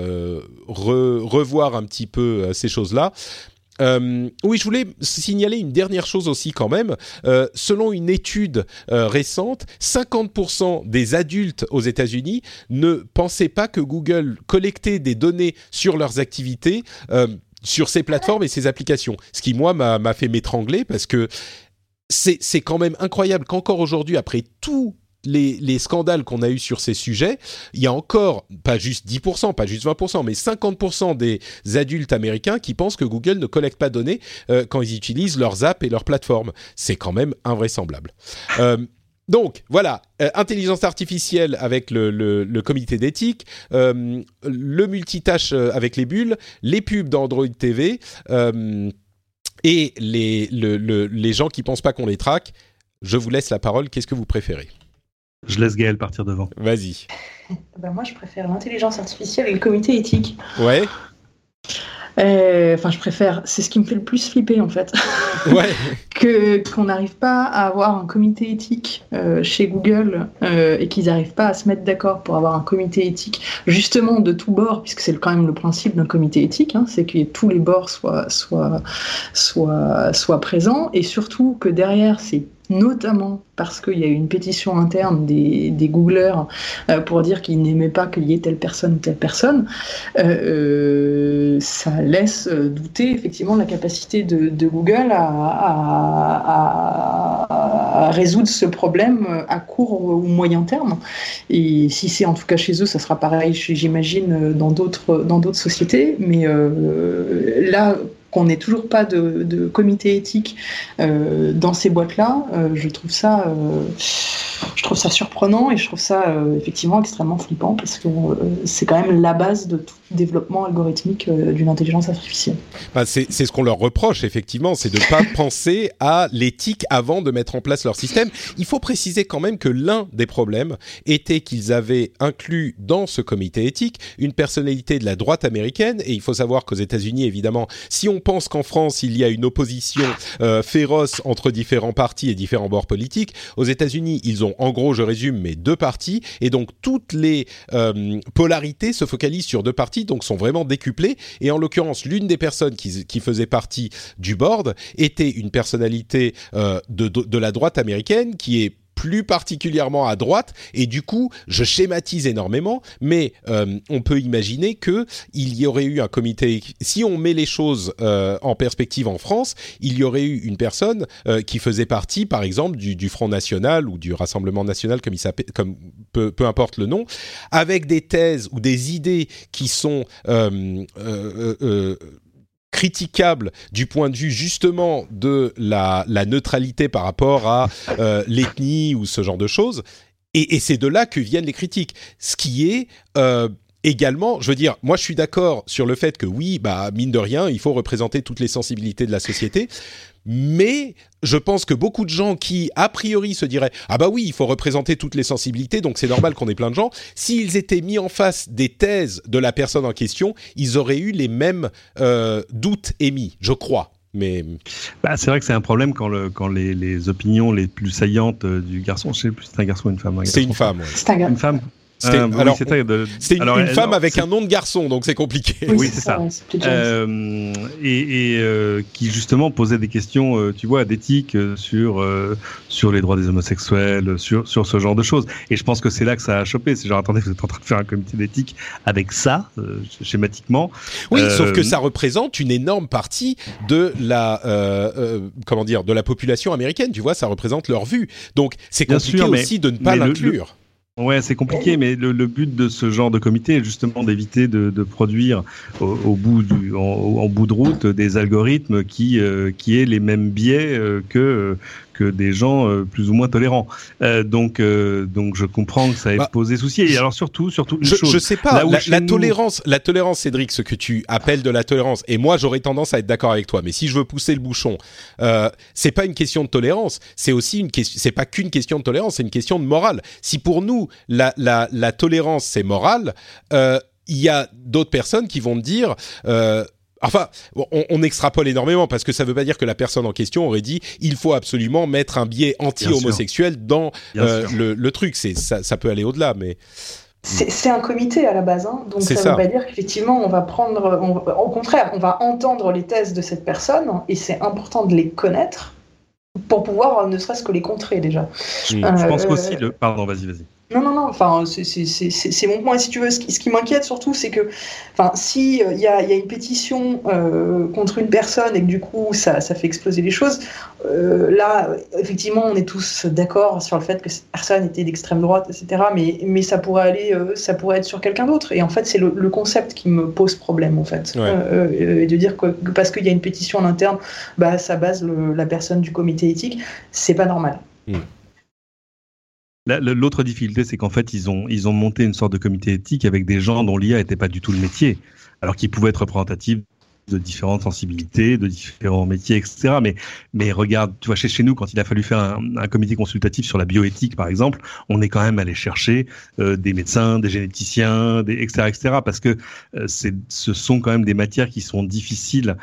revoir un petit peu ces choses-là. Oui, je voulais signaler une dernière chose aussi quand même. Selon une étude récente, 50% des adultes aux États-Unis ne pensaient pas que Google collectait des données sur leurs activités sur ces plateformes et ces applications. Ce qui, moi, m'a fait m'étrangler parce que c'est quand même incroyable qu'encore aujourd'hui, après tout les scandales qu'on a eus sur ces sujets, il y a encore, pas juste 10%, pas juste 20%, mais 50% des adultes américains qui pensent que Google ne collecte pas de données quand ils utilisent leurs apps et leurs plateformes. C'est quand même invraisemblable. Donc, voilà, intelligence artificielle avec le comité d'éthique, le multitâche avec les bulles, les pubs d'Android TV et les gens qui pensent pas qu'on les traque. Je vous laisse la parole. Qu'est-ce que vous préférez ? Je laisse Gaël partir devant. Vas-y. Moi, je préfère l'intelligence artificielle et le comité éthique. Ouais. je préfère. C'est ce qui me fait le plus flipper, en fait. Ouais. Qu'on n'arrive pas à avoir un comité éthique chez Google et qu'ils n'arrivent pas à se mettre d'accord pour avoir un comité éthique, justement de tous bords, puisque c'est quand même le principe d'un comité éthique, c'est que tous les bords soient présents, et surtout que derrière, c'est notamment parce qu'il y a eu une pétition interne des Googlers pour dire qu'ils n'aimaient pas qu'il y ait telle personne ou telle personne, ça laisse douter effectivement la capacité de Google à résoudre ce problème à court ou moyen terme. Et si c'est en tout cas chez eux, ça sera pareil, j'imagine, dans d'autres sociétés. Mais là, qu'on n'ait toujours pas de comité éthique dans ces boîtes-là, je trouve ça surprenant, et je trouve ça effectivement extrêmement flippant, parce que c'est quand même la base de tout développement algorithmique d'une intelligence artificielle. C'est ce qu'on leur reproche, effectivement, c'est de ne pas penser à l'éthique avant de mettre en place leur système. Il faut préciser quand même que l'un des problèmes était qu'ils avaient inclus dans ce comité éthique une personnalité de la droite américaine, et il faut savoir qu'aux États-Unis, évidemment, si on pense qu'en France, il y a une opposition féroce entre différents partis et différents bords politiques, aux États-Unis, ils ont, en gros, je résume, mais 2 partis, et donc toutes les polarités se focalisent sur 2 partis, donc sont vraiment décuplées. Et en l'occurrence, l'une des personnes qui faisait partie du board était une personnalité de la droite américaine, qui est plus particulièrement à droite, et du coup, je schématise énormément, mais on peut imaginer qu'il y aurait eu un comité, si on met les choses en perspective en France, il y aurait eu une personne qui faisait partie, par exemple, du Front National ou du Rassemblement National, comme il s'appelle, peu importe le nom, avec des thèses ou des idées qui sont critiquable du point de vue justement de la neutralité par rapport à l'ethnie ou ce genre de choses, et c'est de là que viennent les critiques. Ce qui est également, je veux dire, moi je suis d'accord sur le fait que oui, mine de rien, il faut représenter toutes les sensibilités de la société, mais je pense que beaucoup de gens qui, a priori, se diraient « Ah bah oui, il faut représenter toutes les sensibilités, donc c'est normal qu'on ait plein de gens », s'ils étaient mis en face des thèses de la personne en question, ils auraient eu les mêmes doutes émis, je crois. Mais c'est vrai que c'est un problème quand les opinions les plus saillantes du garçon, je sais plus si c'est un garçon ou une femme. C'est une femme, ouais. C'est un gars. Une femme. C'était une femme avec un nom de garçon, donc c'est compliqué. Oui, c'est ça. Qui justement posait des questions, tu vois, d'éthique sur les droits des homosexuels, sur ce genre de choses. Et je pense que c'est là que ça a chopé. C'est genre, attendez, vous êtes en train de faire un comité d'éthique avec ça, schématiquement. Oui, sauf que ça représente une énorme partie de de la population américaine. Tu vois, ça représente leur vue. Donc c'est compliqué aussi de ne pas l'inclure. Ouais, c'est compliqué, mais le but de ce genre de comité est justement d'éviter de produire en bout de route des algorithmes qui aient les mêmes biais que des gens plus ou moins tolérants. Donc je comprends que ça ait posé souci. Et alors surtout une chose. Je sais pas. La tolérance, Cédric, ce que tu appelles de la tolérance. Et moi, j'aurais tendance à être d'accord avec toi. Mais si je veux pousser le bouchon, c'est pas une question de tolérance. C'est aussi une question. C'est pas qu'une question de tolérance. C'est une question de morale. Si pour nous la tolérance c'est moral, il y a d'autres personnes qui vont me dire. On extrapole énormément parce que ça veut pas dire que la personne en question aurait dit il faut absolument mettre un biais anti-homosexuel dans le truc. Ça peut aller au-delà, mais c'est un comité à la base, donc ça veut pas dire qu'effectivement au contraire, on va entendre les thèses de cette personne, et c'est important de les connaître pour pouvoir ne serait-ce que les contrer déjà. Je pense qu'aussi pardon, vas-y. Non, enfin, c'est mon point. Et si tu veux, ce qui m'inquiète surtout, c'est que, si il y a une pétition contre une personne et que du coup ça fait exploser les choses, là, effectivement, on est tous d'accord sur le fait que cette personne était d'extrême droite, etc. Mais ça pourrait être sur quelqu'un d'autre. Et en fait, c'est le concept qui me pose problème, en fait. Ouais. Et de dire que parce qu'il y a une pétition en interne, ça base la personne du comité éthique, c'est pas normal. L'autre difficulté, c'est qu'en fait, ils ont monté une sorte de comité éthique avec des gens dont l'IA n'était pas du tout le métier, alors qu'ils pouvaient être représentatifs de différentes sensibilités, de différents métiers, etc. Mais regarde, tu vois, chez nous, quand il a fallu faire un comité consultatif sur la bioéthique, par exemple, on est quand même allé chercher des médecins, des généticiens, etc., parce que ce sont quand même des matières qui sont difficiles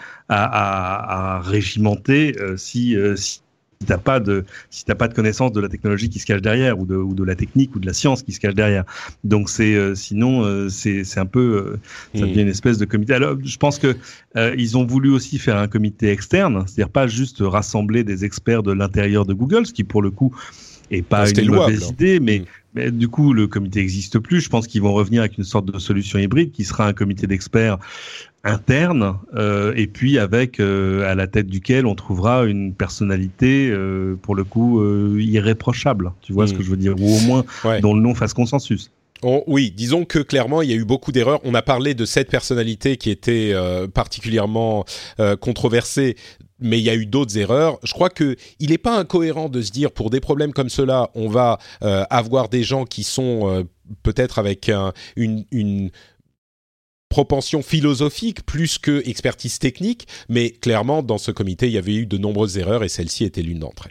à régimenter si t'as pas de connaissance de la technologie qui se cache derrière ou de la technique ou de la science qui se cache derrière. Donc sinon c'est un peu ça devient une espèce de comité. Alors je pense que ils ont voulu aussi faire un comité externe, c'est-à-dire pas juste rassembler des experts de l'intérieur de Google, ce qui pour le coup est pas une mauvaise idée, mais du coup le comité n'existe plus. Je pense qu'ils vont revenir avec une sorte de solution hybride qui sera un comité d'experts interne et puis avec à la tête duquel on trouvera une personnalité pour le coup irréprochable, tu vois ce que je veux dire, ou au moins dont le nom fasse consensus. Oui, disons que clairement il y a eu beaucoup d'erreurs. On a parlé de cette personnalité qui était particulièrement controversée, mais il y a eu d'autres erreurs. Je crois que il n'est pas incohérent de se dire pour des problèmes comme cela, on va avoir des gens qui sont peut-être avec une propension philosophique plus que expertise technique, mais clairement dans ce comité il y avait eu de nombreuses erreurs et celle-ci était l'une d'entre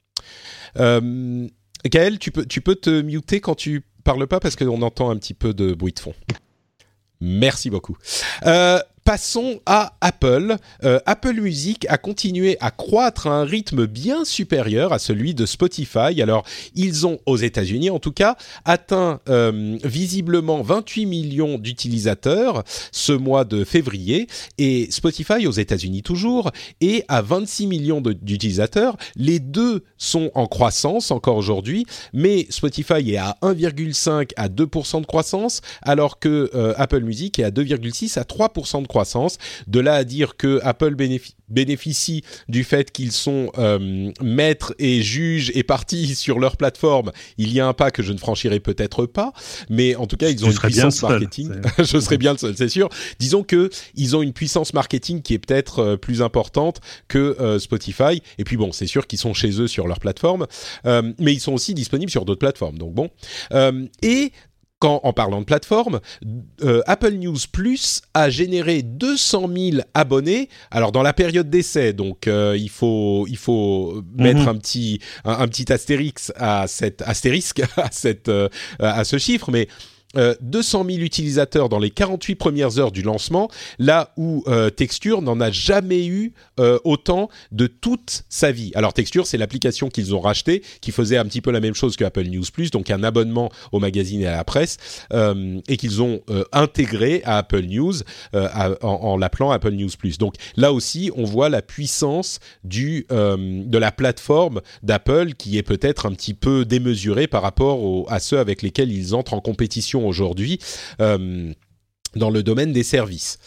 elles. Gaël, tu peux te muter quand tu parles pas parce qu'on entend un petit peu de bruit de fond. Merci beaucoup. Passons à Apple. Apple Music a continué à croître à un rythme bien supérieur à celui de Spotify. Alors, ils ont, aux États-Unis en tout cas, atteint visiblement 28 millions d'utilisateurs ce mois de février. Et Spotify, aux États-Unis toujours, est à 26 millions d'utilisateurs. Les deux sont en croissance encore aujourd'hui, mais Spotify est à 1,5 à 2% de croissance, alors que Apple Music est à 2,6 à 3% de croissance. De là à dire que Apple bénéficie du fait qu'ils sont maîtres et juges et partis sur leur plateforme, il y a un pas que je ne franchirai peut-être pas, mais en tout cas ils ont une puissance marketing. Je serais bien le seul, c'est sûr. Disons que ils ont une puissance marketing qui est peut-être plus importante que Spotify. Et puis bon, c'est sûr qu'ils sont chez eux sur leur plateforme, mais ils sont aussi disponibles sur d'autres plateformes. Donc bon, en parlant de plateforme, Apple News Plus a généré 200 000 abonnés. Alors dans la période d'essai, donc il faut mettre un petit astérisque à ce chiffre, mais 200 000 utilisateurs dans les 48 premières heures du lancement, là où Texture n'en a jamais eu autant de toute sa vie. Alors Texture, c'est l'application qu'ils ont rachetée, qui faisait un petit peu la même chose que Apple News+, donc un abonnement au magazine et à la presse, et qu'ils ont intégré à Apple News en l'appelant Apple News+. Donc là aussi, on voit la puissance de la plateforme d'Apple, qui est peut-être un petit peu démesurée par rapport à ceux avec lesquels ils entrent en compétition aujourd'hui dans le domaine des services.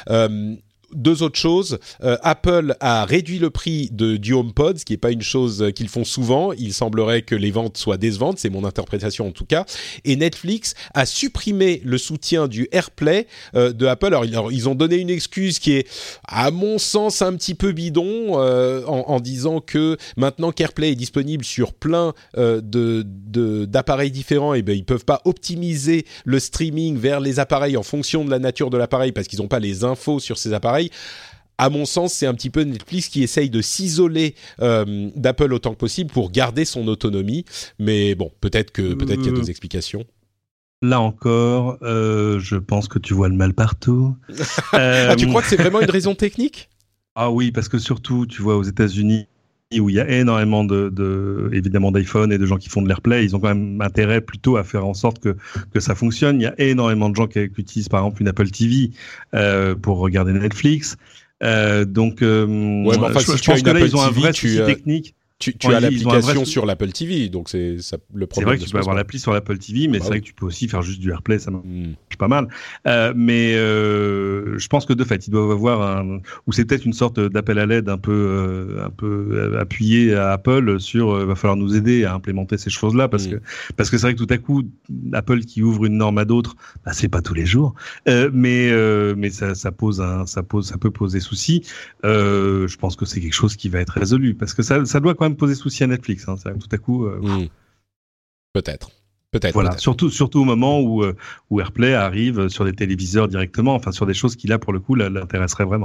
Deux autres choses, Apple a réduit le prix du HomePod, ce qui n'est pas une chose qu'ils font souvent. Il semblerait que les ventes soient décevantes, c'est mon interprétation en tout cas. Et Netflix a supprimé le soutien du AirPlay de Apple. Alors ils ont donné une excuse qui est, à mon sens, un petit peu bidon, en disant que maintenant qu'AirPlay est disponible sur plein d'appareils différents, et ben ils peuvent pas optimiser le streaming vers les appareils en fonction de la nature de l'appareil parce qu'ils n'ont pas les infos sur ces appareils. À mon sens, c'est un petit peu Netflix qui essaye de s'isoler d'Apple autant que possible pour garder son autonomie. Mais bon, peut-être qu'il y a d'autres explications. Là encore, je pense que tu vois le mal partout. Tu crois que c'est vraiment une raison technique ? Ah oui, parce que surtout, tu vois, aux États-Unis, où il y a énormément évidemment d'iPhone et de gens qui font de l'AirPlay, ils ont quand même intérêt plutôt à faire en sorte que ça fonctionne. Il y a énormément de gens qui utilisent par exemple une Apple TV pour regarder Netflix. Donc, je pense que là, ils ont un vrai souci technique. Tu as l'application sur l'Apple TV, donc c'est ça, le problème. C'est vrai que tu peux avoir l'appli sur l'Apple TV, mais c'est vrai que tu peux aussi faire juste du AirPlay, ça marche pas mal. Mais je pense que de fait, ils doivent avoir ou c'est peut-être une sorte d'appel à l'aide un peu appuyé à Apple sur va falloir nous aider à implémenter ces choses-là parce que c'est vrai que tout à coup Apple qui ouvre une norme à d'autres, bah, c'est pas tous les jours, mais ça peut poser souci. Je pense que c'est quelque chose qui va être résolu parce que ça doit quand même poser souci à Netflix, hein. Ça, tout à coup. Peut-être. Voilà, peut-être. Surtout au moment où AirPlay arrive sur des téléviseurs directement, enfin sur des choses qui là pour le coup l'intéresseraient vraiment.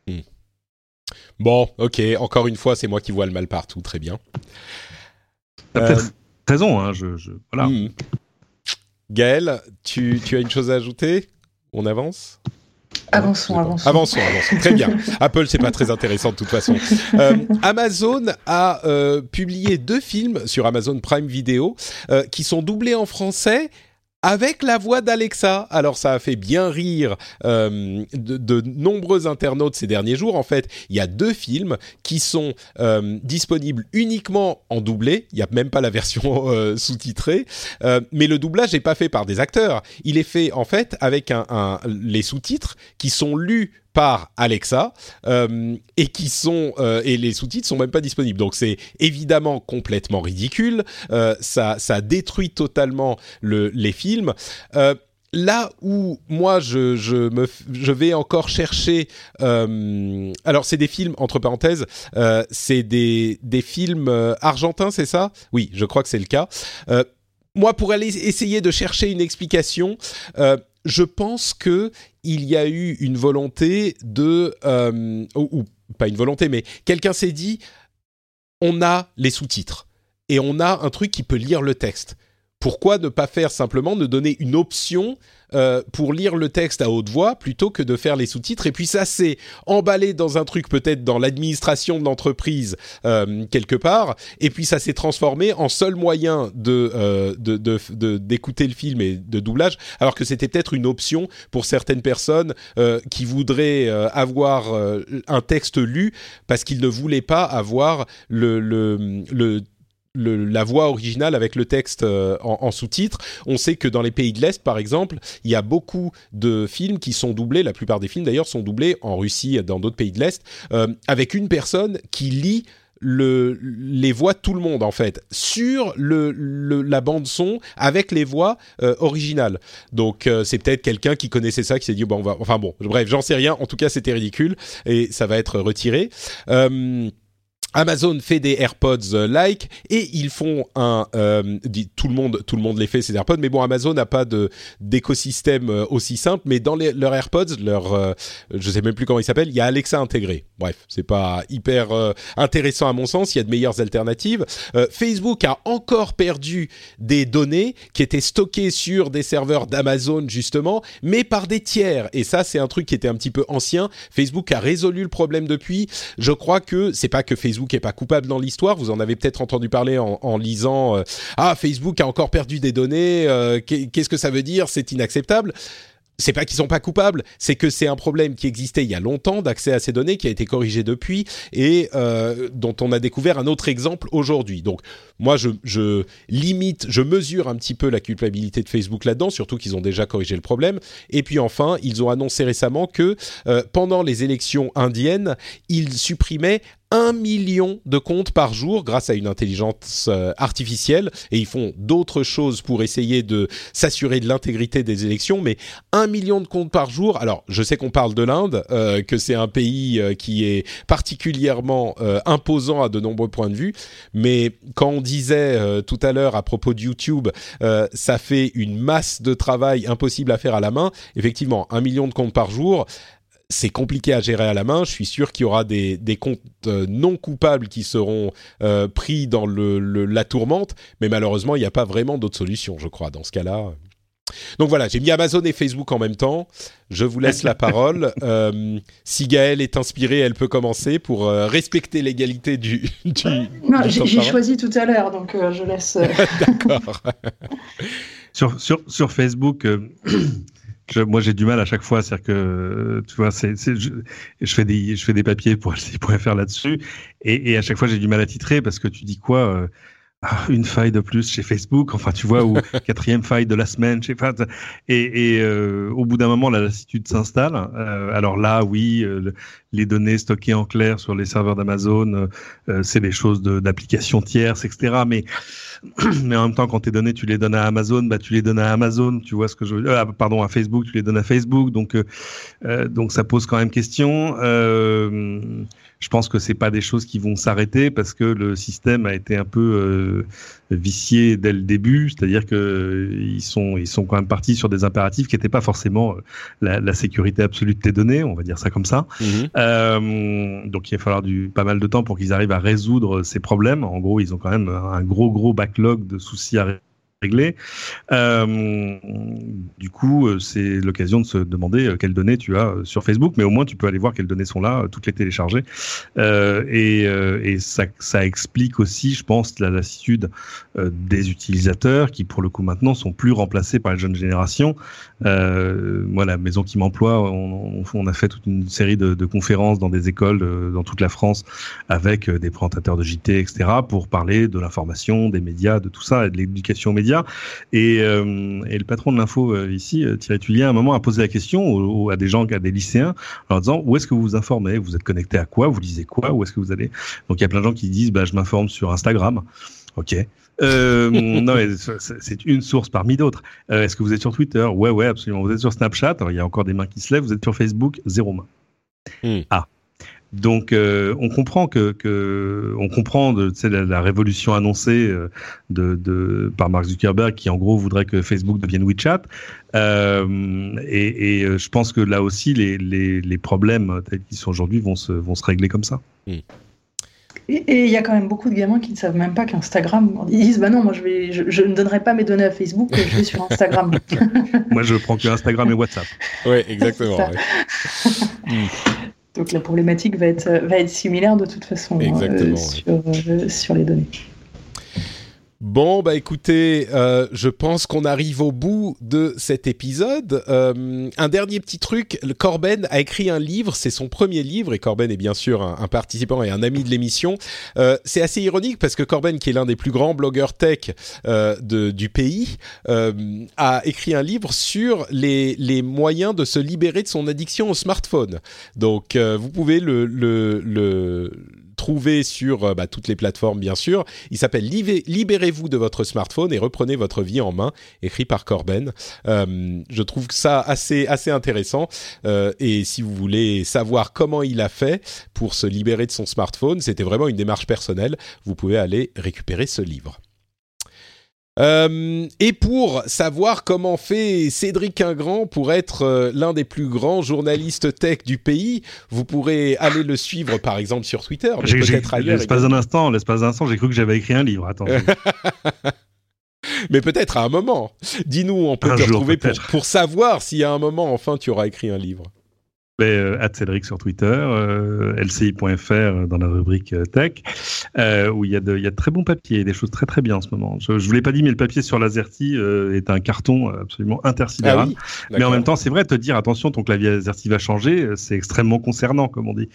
Bon, ok, encore une fois, c'est moi qui vois le mal partout, très bien. T'as peut-être raison, hein, voilà. Gaël, tu as une chose à ajouter ? On avance ? Avançons. Très bien. Apple, c'est pas très intéressant de toute façon. Amazon a publié 2 films sur Amazon Prime Video qui sont doublés en français avec la voix d'Alexa. Alors ça a fait bien rire de nombreux internautes ces derniers jours. En fait, il y a 2 films qui sont disponibles uniquement en doublé. Il n'y a même pas la version sous-titrée. Mais le doublage n'est pas fait par des acteurs. Il est fait en fait avec les sous-titres qui sont lus par Alexa et et les sous-titres sont même pas disponibles. Donc c'est évidemment complètement ridicule. Ça détruit totalement les films. Là où moi je vais encore chercher. Alors c'est des films entre parenthèses. C'est des films argentins, c'est ça ? Oui, je crois que c'est le cas. Moi, pour aller essayer de chercher une explication, je pense que il y a eu une volonté ou pas une volonté, mais quelqu'un s'est dit, on a les sous-titres et on a un truc qui peut lire le texte. Pourquoi ne pas faire simplement, ne donner une option pour lire le texte à haute voix plutôt que de faire les sous-titres ? Et puis ça s'est emballé dans un truc peut-être dans l'administration de l'entreprise quelque part, et puis ça s'est transformé en seul moyen d'écouter le film et de doublage, alors que c'était peut-être une option pour certaines personnes qui voudraient avoir un texte lu parce qu'ils ne voulaient pas avoir la voix originale avec le texte en sous-titres. On sait que dans les pays de l'Est, par exemple, il y a beaucoup de films qui sont doublés, la plupart des films d'ailleurs sont doublés en Russie et dans d'autres pays de l'Est, avec une personne qui lit les voix de tout le monde en fait sur la bande son avec les voix originales. Donc c'est peut-être quelqu'un qui connaissait ça qui s'est dit bref, j'en sais rien. En tout cas, c'était ridicule et ça va être retiré. Amazon fait des AirPods like et ils font tout le monde les fait ces AirPods, mais bon, Amazon n'a pas d'écosystème aussi simple, mais dans leurs AirPods, je sais même plus comment ils s'appellent, il y a Alexa intégré. Bref, c'est pas hyper intéressant à mon sens, il y a de meilleures alternatives. Facebook a encore perdu des données qui étaient stockées sur des serveurs d'Amazon justement, mais par des tiers, et ça c'est un truc qui était un petit peu ancien. Facebook a résolu le problème depuis. Je crois que c'est pas que Facebook est pas coupable dans l'histoire, vous en avez peut-être entendu parler en lisant Facebook a encore perdu des données, qu'est-ce que ça veut dire, c'est inacceptable. C'est pas qu'ils sont pas coupables, c'est que c'est un problème qui existait il y a longtemps d'accès à ces données, qui a été corrigé depuis et dont on a découvert un autre exemple aujourd'hui. Donc moi je mesure un petit peu la culpabilité de Facebook là-dedans, surtout qu'ils ont déjà corrigé le problème. Et puis enfin, ils ont annoncé récemment que pendant les élections indiennes, ils supprimaient 1 million de comptes par jour grâce à une intelligence artificielle, et ils font d'autres choses pour essayer de s'assurer de l'intégrité des élections, mais 1 million de comptes par jour. Alors, je sais qu'on parle de l'Inde, que c'est un pays qui est particulièrement imposant à de nombreux points de vue, mais quand on disait tout à l'heure à propos de YouTube, ça fait une masse de travail impossible à faire à la main. Effectivement, 1 million de comptes par jour, c'est compliqué à gérer à la main. Je suis sûr qu'il y aura des comptes non coupables qui seront pris dans la tourmente, mais malheureusement, il n'y a pas vraiment d'autre solution, je crois, dans ce cas-là. Donc voilà, j'ai mis Amazon et Facebook en même temps. Je vous laisse la parole. Si Gaëlle est inspirée, elle peut commencer pour respecter l'égalité du non, j'ai choisi tout à l'heure, donc je laisse... D'accord. Sur Facebook... moi, j'ai du mal à chaque fois, c'est-à-dire que tu vois, je fais des papiers pour faire là-dessus, et à chaque fois j'ai du mal à titrer parce que tu dis quoi, une faille de plus chez Facebook, enfin tu vois, ou 4e faille de la semaine, je sais pas, et au bout d'un moment la lassitude s'installe. Alors là, oui, les données stockées en clair sur les serveurs d'Amazon, c'est des choses d'applications tierces, etc. Mais en même temps, quand tes données, tu les donnes à Amazon, tu les donnes à Amazon, tu vois ce que je veux dire, à Facebook, tu les donnes à Facebook, donc ça pose quand même question. Je pense que c'est pas des choses qui vont s'arrêter parce que le système a été un peu vicié dès le début, c'est-à-dire que ils sont quand même partis sur des impératifs qui n'étaient pas forcément la sécurité absolue de tes données, on va dire ça comme ça. Donc il va falloir pas mal de temps pour qu'ils arrivent à résoudre ces problèmes. En gros, ils ont quand même un gros backlog de soucis à régler. Du coup, c'est l'occasion de se demander quelles données tu as sur Facebook, mais au moins tu peux aller voir quelles données sont là, toutes les télécharger. Et ça explique aussi, je pense, la lassitude des utilisateurs qui, pour le coup, maintenant sont plus remplacés par les jeunes générations. Moi, la maison qui m'emploie, on a fait toute une série de conférences dans des écoles dans toute la France avec des présentateurs de JT, etc., pour parler de l'information, des médias, de tout ça, et de l'éducation aux médias. Et le patron de l'info ici, Thierry Tulier, à un moment a posé la question à des gens, à des lycéens, en leur disant où est-ce que vous vous informez, vous êtes connecté à quoi, vous lisez quoi, où est-ce que vous allez. Donc il y a plein de gens qui disent je m'informe sur Instagram. Ok. Non, mais c'est une source parmi d'autres. Est-ce que vous êtes sur Twitter? Ouais, absolument. Vous êtes sur Snapchat? Alors il y a encore des mains qui se lèvent. Vous êtes sur Facebook? 0 main. Ah. Donc on comprend on comprend la révolution annoncée par Mark Zuckerberg qui en gros voudrait que Facebook devienne WeChat et je pense que là aussi les problèmes tels qu'ils sont aujourd'hui vont se régler comme ça. Et il y a quand même beaucoup de gamins qui ne savent même pas qu'Instagram, ils disent non, moi je ne donnerai pas mes données à Facebook, je vais sur Instagram. Moi je prends que Instagram et WhatsApp. Ouais, exactement. Donc la problématique va être similaire de toute façon sur les données. Bon, écoutez, je pense qu'on arrive au bout de cet épisode. Un dernier petit truc, Corben a écrit un livre, c'est son premier livre, et Corben est bien sûr un participant et un ami de l'émission. C'est assez ironique parce que Corben, qui est l'un des plus grands blogueurs tech du pays, a écrit un livre sur les moyens de se libérer de son addiction au smartphone. Donc, vous pouvez le trouver sur toutes les plateformes, bien sûr. Il s'appelle « Libérez-vous de votre smartphone et reprenez votre vie en main », écrit par Corben. Je trouve ça assez intéressant. Et si vous voulez savoir comment il a fait pour se libérer de son smartphone, c'était vraiment une démarche personnelle, vous pouvez aller récupérer ce livre. Et pour savoir comment fait Cédric Ingrand pour être l'un des plus grands journalistes tech du pays, vous pourrez aller le suivre par exemple sur Twitter. L'espace d'un instant, j'ai cru que j'avais écrit un livre. Attends. Mais peut-être à un moment. Dis-nous où on peut te retrouver pour savoir si à un moment enfin tu auras écrit un livre. @Cédric sur Twitter, lci.fr dans la rubrique tech, où il y a de très bons papiers, des choses très très bien en ce moment. Je vous l'ai pas dit, mais le papier sur l'Azerty est un carton absolument intersidéral. Ah oui, mais en même temps, c'est vrai, te dire attention, ton clavier Azerty va changer, c'est extrêmement concernant, comme on dit.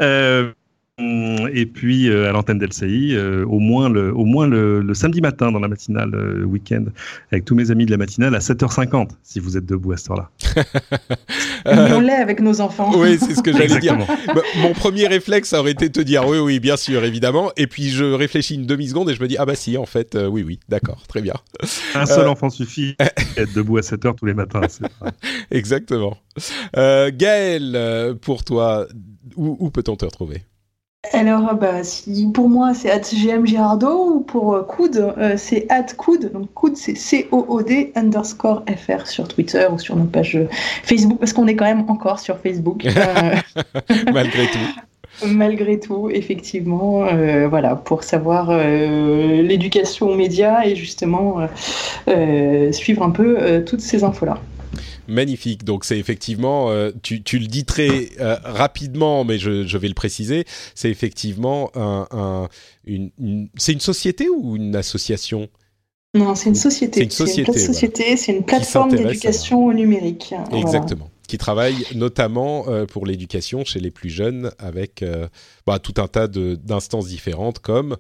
Et puis à l'antenne d'LCI, au moins le samedi matin dans la matinale week-end, avec tous mes amis de la matinale à 7h50, si vous êtes debout à cette heure-là. On l'est avec nos enfants. Oui, c'est ce que j'allais dire. Mon premier réflexe aurait été de te dire oui, bien sûr, évidemment. Et puis je réfléchis une demi-seconde et je me dis si, en fait, oui, d'accord, très bien. Un seul enfant suffit, être debout à 7h tous les matins. Exactement. Gaël, pour toi, où peut-on te retrouver ? Alors, pour moi, c'est @gmgirardeau, ou pour Coude, c'est @Coude. Donc, Coude, c'est COOD_FR sur Twitter ou sur notre page Facebook, parce qu'on est quand même encore sur Facebook. Malgré tout. Malgré tout, effectivement, pour savoir l'éducation aux médias et justement suivre un peu toutes ces infos-là. Magnifique. Donc c'est effectivement, tu le dis très rapidement, mais je vais le préciser. C'est effectivement c'est une société ou une association ? Non, c'est une société. C'est une plateforme d'éducation au numérique. Exactement. Voilà. Qui travaille notamment pour l'éducation chez les plus jeunes avec tout un tas d'instances différentes comme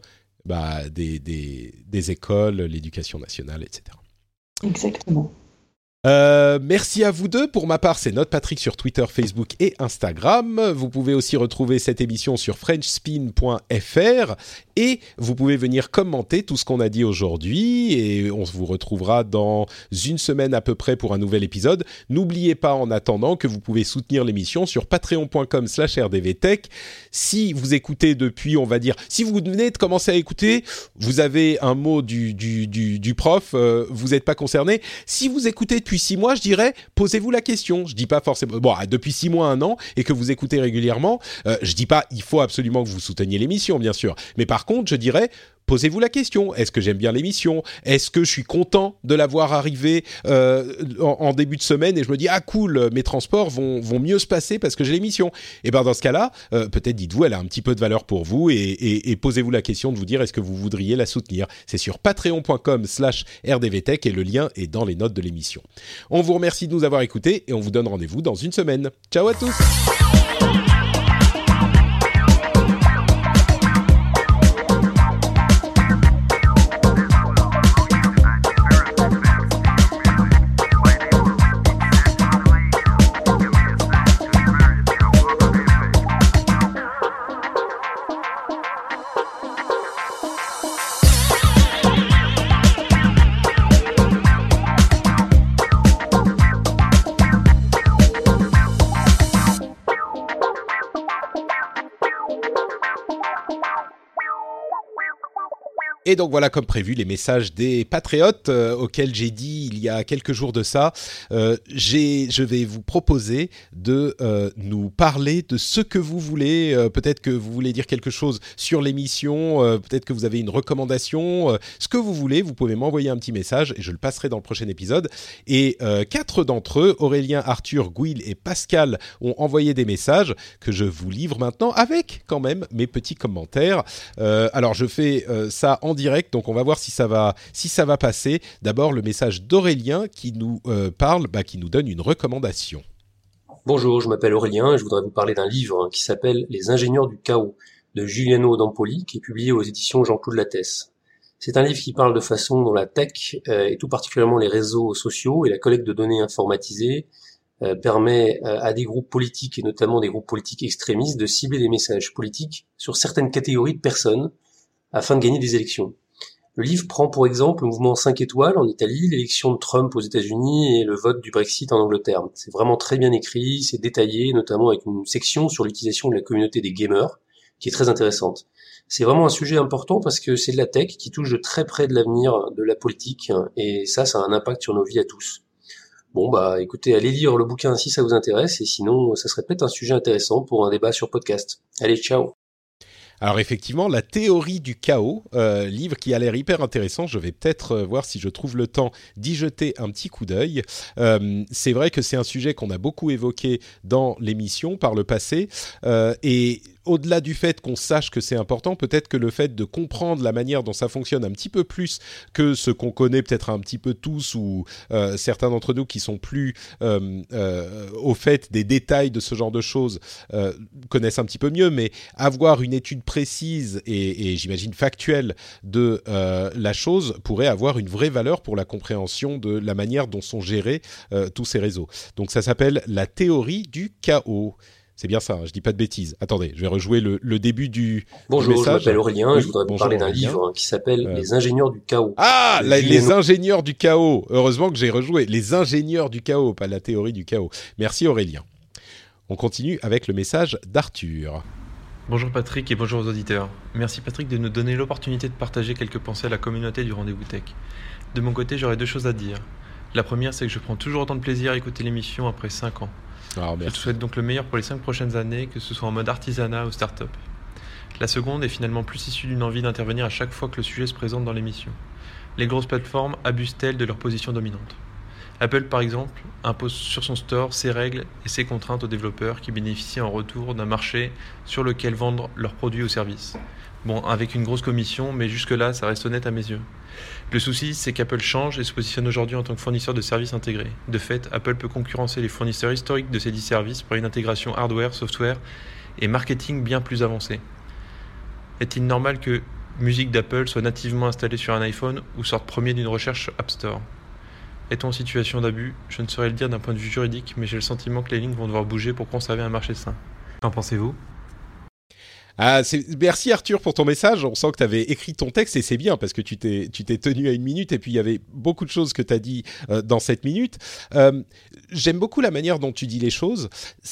des écoles, l'éducation nationale, etc. Exactement. Merci à vous deux. Pour ma part, c'est NotePatrick sur Twitter, Facebook et Instagram. Vous pouvez aussi retrouver cette émission sur frenchspin.fr et vous pouvez venir commenter tout ce qu'on a dit aujourd'hui et on vous retrouvera dans une semaine à peu près pour un nouvel épisode. N'oubliez pas en attendant que vous pouvez soutenir l'émission sur patreon.com/rdvtech. Si vous écoutez depuis, on va dire, si vous venez de commencer à écouter, vous avez un mot du prof, vous n'êtes pas concerné. Si vous écoutez depuis depuis 6 mois, je dirais, posez-vous la question. Je dis pas forcément, depuis 6 mois, 1 an, et que vous écoutez régulièrement, je dis pas, il faut absolument que vous souteniez l'émission, bien sûr. Mais par contre, je dirais, posez-vous la question. Est-ce que j'aime bien l'émission ? Est-ce que je suis content de la voir arriver en début de semaine et je me dis, ah cool, mes transports vont mieux se passer parce que j'ai l'émission. Et bien dans ce cas-là, peut-être dites-vous, elle a un petit peu de valeur pour vous et posez-vous la question de vous dire, est-ce que vous voudriez la soutenir ? C'est sur patreon.com/rdvtech et le lien est dans les notes de l'émission. On vous remercie de nous avoir écoutés et on vous donne rendez-vous dans une semaine. Ciao à tous. Et donc voilà, comme prévu, les messages des patriotes auxquels j'ai dit il y a quelques jours de ça. Je vais vous proposer de nous parler de ce que vous voulez. Peut-être que vous voulez dire quelque chose sur l'émission, peut-être que vous avez une recommandation, ce que vous voulez. Vous pouvez m'envoyer un petit message et je le passerai dans le prochain épisode. Et 4 d'entre eux, Aurélien, Arthur, Gouil et Pascal, ont envoyé des messages que je vous livre maintenant avec quand même mes petits commentaires. Alors je fais ça en direct, donc on va voir si ça va passer. D'abord le message d'Aurélien qui nous qui nous donne une recommandation. Bonjour, je m'appelle Aurélien et je voudrais vous parler d'un livre qui s'appelle Les ingénieurs du chaos de Giuliano D'Ampoli, qui est publié aux éditions Jean-Claude Lattès. C'est un livre qui parle de façon dont la tech et tout particulièrement les réseaux sociaux et la collecte de données informatisées permet à des groupes politiques et notamment des groupes politiques extrémistes de cibler des messages politiques sur certaines catégories de personnes afin de gagner des élections. Le livre prend pour exemple le mouvement 5 étoiles en Italie, l'élection de Trump aux États-Unis et le vote du Brexit en Angleterre. C'est vraiment très bien écrit, c'est détaillé, notamment avec une section sur l'utilisation de la communauté des gamers, qui est très intéressante. C'est vraiment un sujet important parce que c'est de la tech qui touche de très près de l'avenir de la politique, et ça a un impact sur nos vies à tous. Bon écoutez, allez lire le bouquin si ça vous intéresse, et sinon ça serait peut-être un sujet intéressant pour un débat sur podcast. Allez, ciao. Alors effectivement, la théorie du chaos, livre qui a l'air hyper intéressant. Je vais peut-être voir si je trouve le temps d'y jeter un petit coup d'œil. C'est vrai que c'est un sujet qu'on a beaucoup évoqué dans l'émission par le passé, et au-delà du fait qu'on sache que c'est important, peut-être que le fait de comprendre la manière dont ça fonctionne un petit peu plus que ce qu'on connaît peut-être un petit peu tous, ou certains d'entre nous qui sont plus au fait des détails de ce genre de choses connaissent un petit peu mieux, mais avoir une étude précise et j'imagine factuelle de la chose pourrait avoir une vraie valeur pour la compréhension de la manière dont sont gérés tous ces réseaux. Donc ça s'appelle la théorie du chaos. C'est bien ça, je dis pas de bêtises. Attendez, je vais rejouer le début du Bonjour, message. Je m'appelle Aurélien et je voudrais vous parler d'un livre qui s'appelle Les ingénieurs du chaos. Ah, les ingénieurs du chaos. Heureusement que j'ai rejoué. Les ingénieurs du chaos, pas la théorie du chaos. Merci Aurélien. On continue avec le message d'Arthur. Bonjour Patrick et bonjour aux auditeurs. Merci Patrick de nous donner l'opportunité de partager quelques pensées à la communauté du Rendez-vous Tech. De mon côté, j'aurais 2 choses à dire. La première, c'est que je prends toujours autant de plaisir à écouter l'émission après 5 ans. Je te souhaite donc le meilleur pour les 5 prochaines années, que ce soit en mode artisanat ou start-up. La seconde est finalement plus issue d'une envie d'intervenir à chaque fois que le sujet se présente dans l'émission. Les grosses plateformes abusent-elles de leur position dominante ? Apple, par exemple, impose sur son store ses règles et ses contraintes aux développeurs qui bénéficient en retour d'un marché sur lequel vendre leurs produits ou services. Bon, avec une grosse commission, mais jusque-là, ça reste honnête à mes yeux. Le souci, c'est qu'Apple change et se positionne aujourd'hui en tant que fournisseur de services intégrés. De fait, Apple peut concurrencer les fournisseurs historiques de ces 10 services par une intégration hardware, software et marketing bien plus avancée. Est-il normal que musique d'Apple soit nativement installée sur un iPhone ou sorte premier d'une recherche App Store ? Est-on en situation d'abus ? Je ne saurais le dire d'un point de vue juridique, mais j'ai le sentiment que les lignes vont devoir bouger pour conserver un marché sain. Qu'en pensez-vous ? Merci Arthur pour ton message. On sent que tu avais écrit ton texte et c'est bien parce que tu t'es tenu à 1 minute et puis il y avait beaucoup de choses que tu as dit dans cette minute. J'aime beaucoup la manière dont tu dis les choses.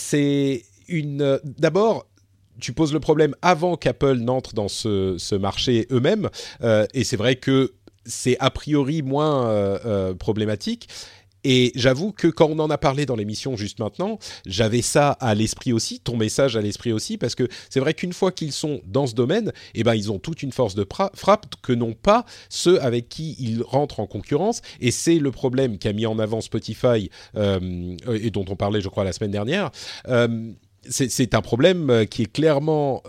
D'abord, tu poses le problème avant qu'Apple n'entre dans ce marché eux-mêmes et c'est vrai que c'est a priori moins problématique. Et j'avoue que quand on en a parlé dans l'émission juste maintenant, j'avais ça à l'esprit aussi, ton message à l'esprit aussi, parce que c'est vrai qu'une fois qu'ils sont dans ce domaine, eh ben ils ont toute une force de frappe que n'ont pas ceux avec qui ils rentrent en concurrence. Et c'est le problème qu'a mis en avant Spotify et dont on parlait, je crois, la semaine dernière. C'est un problème qui est clairement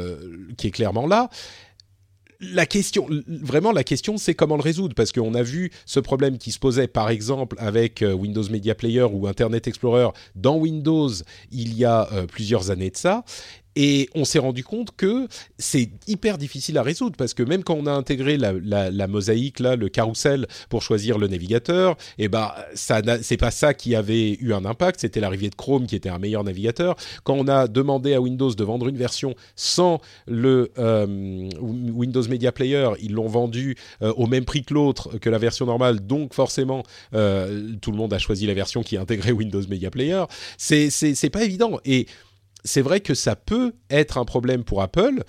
là. La question, c'est comment le résoudre, parce qu'on a vu ce problème qui se posait, par exemple, avec Windows Media Player ou Internet Explorer dans Windows il y a plusieurs années de ça. Et on s'est rendu compte que c'est hyper difficile à résoudre parce que même quand on a intégré la mosaïque, là, le carrousel pour choisir le navigateur, eh ben, c'est pas ça qui avait eu un impact, c'était l'arrivée de Chrome qui était un meilleur navigateur. Quand on a demandé à Windows de vendre une version sans le Windows Media Player, ils l'ont vendu au même prix que l'autre, que la version normale, donc forcément, tout le monde a choisi la version qui intégrait Windows Media Player. C'est pas évident. Et c'est vrai que ça peut être un problème pour Apple.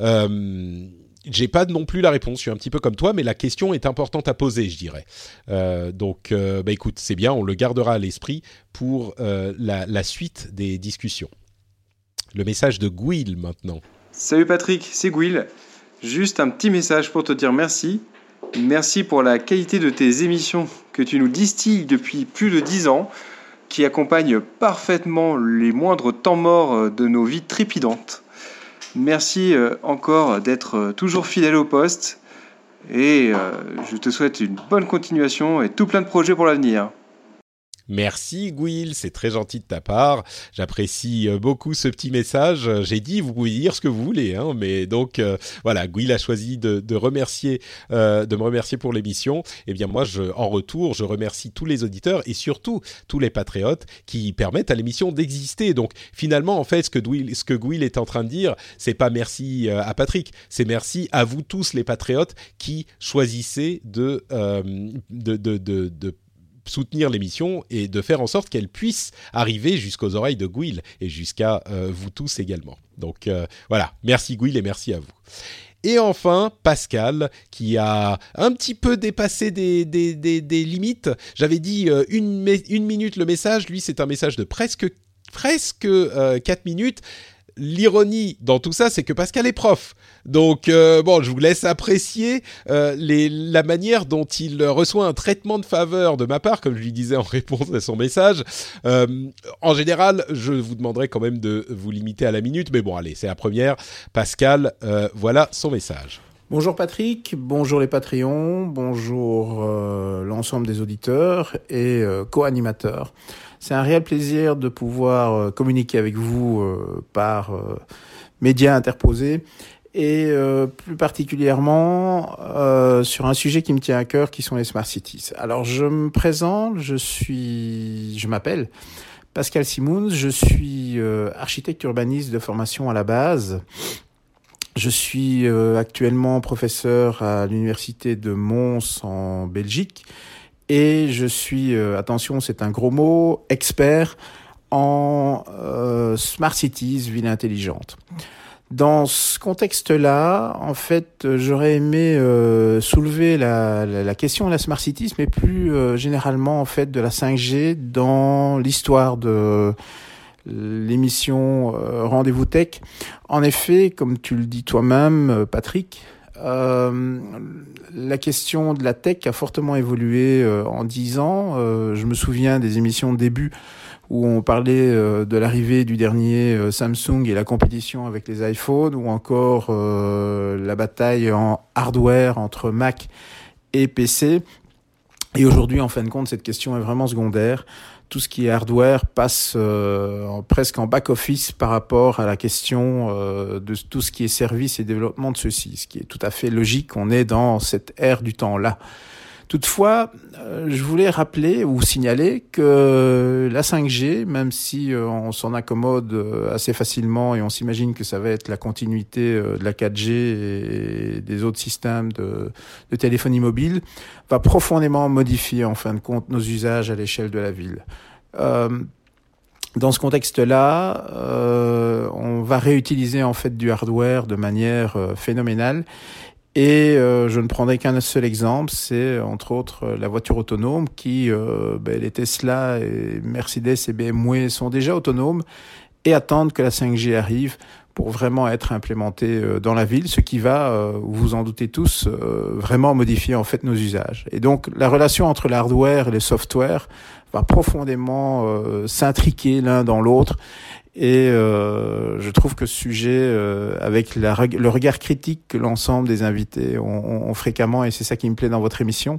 J'ai pas non plus la réponse, je suis un petit peu comme toi, mais la question est importante à poser, je dirais. Donc, écoute, c'est bien, on le gardera à l'esprit pour la suite des discussions. Le message de Gouil maintenant. Salut Patrick, c'est Gouil. Juste un petit message pour te dire merci. Merci pour la qualité de tes émissions que tu nous distilles depuis plus de 10 ans, qui accompagne parfaitement les moindres temps morts de nos vies trépidantes. Merci encore d'être toujours fidèle au poste et je te souhaite une bonne continuation et tout plein de projets pour l'avenir. Merci Gouil, c'est très gentil de ta part. J'apprécie beaucoup ce petit message. J'ai dit, vous pouvez dire ce que vous voulez, hein, mais donc voilà, Gouil a choisi de me remercier pour l'émission. Et bien moi, en retour, je remercie tous les auditeurs et surtout tous les patriotes qui permettent à l'émission d'exister. Donc finalement, en fait, ce que Gouil est en train de dire, c'est pas merci à Patrick, c'est merci à vous tous les patriotes qui choisissez de soutenir l'émission et de faire en sorte qu'elle puisse arriver jusqu'aux oreilles de Gouil et jusqu'à vous tous également. Donc voilà, merci Gouil et merci à vous. Et enfin, Pascal, qui a un petit peu dépassé des limites. J'avais dit une minute le message, lui c'est un message de presque 4 minutes. L'ironie dans tout ça, c'est que Pascal est prof. Donc, je vous laisse apprécier la manière dont il reçoit un traitement de faveur de ma part, comme je lui disais en réponse à son message. En général, je vous demanderai quand même de vous limiter à la minute, mais bon, allez, c'est la première. Pascal, voilà son message. Bonjour Patrick, bonjour les Patreons, bonjour l'ensemble des auditeurs et co-animateurs. C'est un réel plaisir de pouvoir communiquer avec vous par médias interposés et plus particulièrement sur un sujet qui me tient à cœur qui sont les Smart Cities. Alors je me présente, je m'appelle Pascal Simons, je suis architecte urbaniste de formation à la base. Je suis actuellement professeur à l'université de Mons en Belgique et je suis, attention c'est un gros mot, expert en Smart Cities, villes intelligentes. Dans ce contexte-là, en fait, j'aurais aimé soulever la question de la Smart Cities, mais plus généralement en fait de la 5G dans l'histoire de l'émission Rendez-vous Tech. En effet, comme tu le dis toi-même, Patrick, la question de la tech a fortement évolué en 10 ans. Je me souviens des émissions de début où on parlait de l'arrivée du dernier Samsung et la compétition avec les iPhones, ou encore la bataille en hardware entre Mac et PC. Et aujourd'hui, en fin de compte, cette question est vraiment secondaire. Tout ce qui est hardware passe presque en back-office par rapport à la question de tout ce qui est service et développement de ceci, ce qui est tout à fait logique. On est dans cette ère du temps-là. Toutefois, je voulais rappeler ou signaler que la 5G, même si on s'en accommode assez facilement et on s'imagine que ça va être la continuité de la 4G et des autres systèmes de téléphonie mobile, va profondément modifier en fin de compte nos usages à l'échelle de la ville. Dans ce contexte-là, on va réutiliser en fait du hardware de manière phénoménale. Et je ne prendrai qu'un seul exemple, c'est entre autres la voiture autonome qui, les Tesla, et Mercedes et BMW sont déjà autonomes et attendent que la 5G arrive pour vraiment être implémentée dans la ville, ce qui va, vous vous en doutez tous, vraiment modifier en fait nos usages. Et donc la relation entre l'hardware et le software va profondément s'intriquer l'un dans l'autre. Et je trouve que ce sujet, avec le regard critique que l'ensemble des invités ont fréquemment, et c'est ça qui me plaît dans votre émission,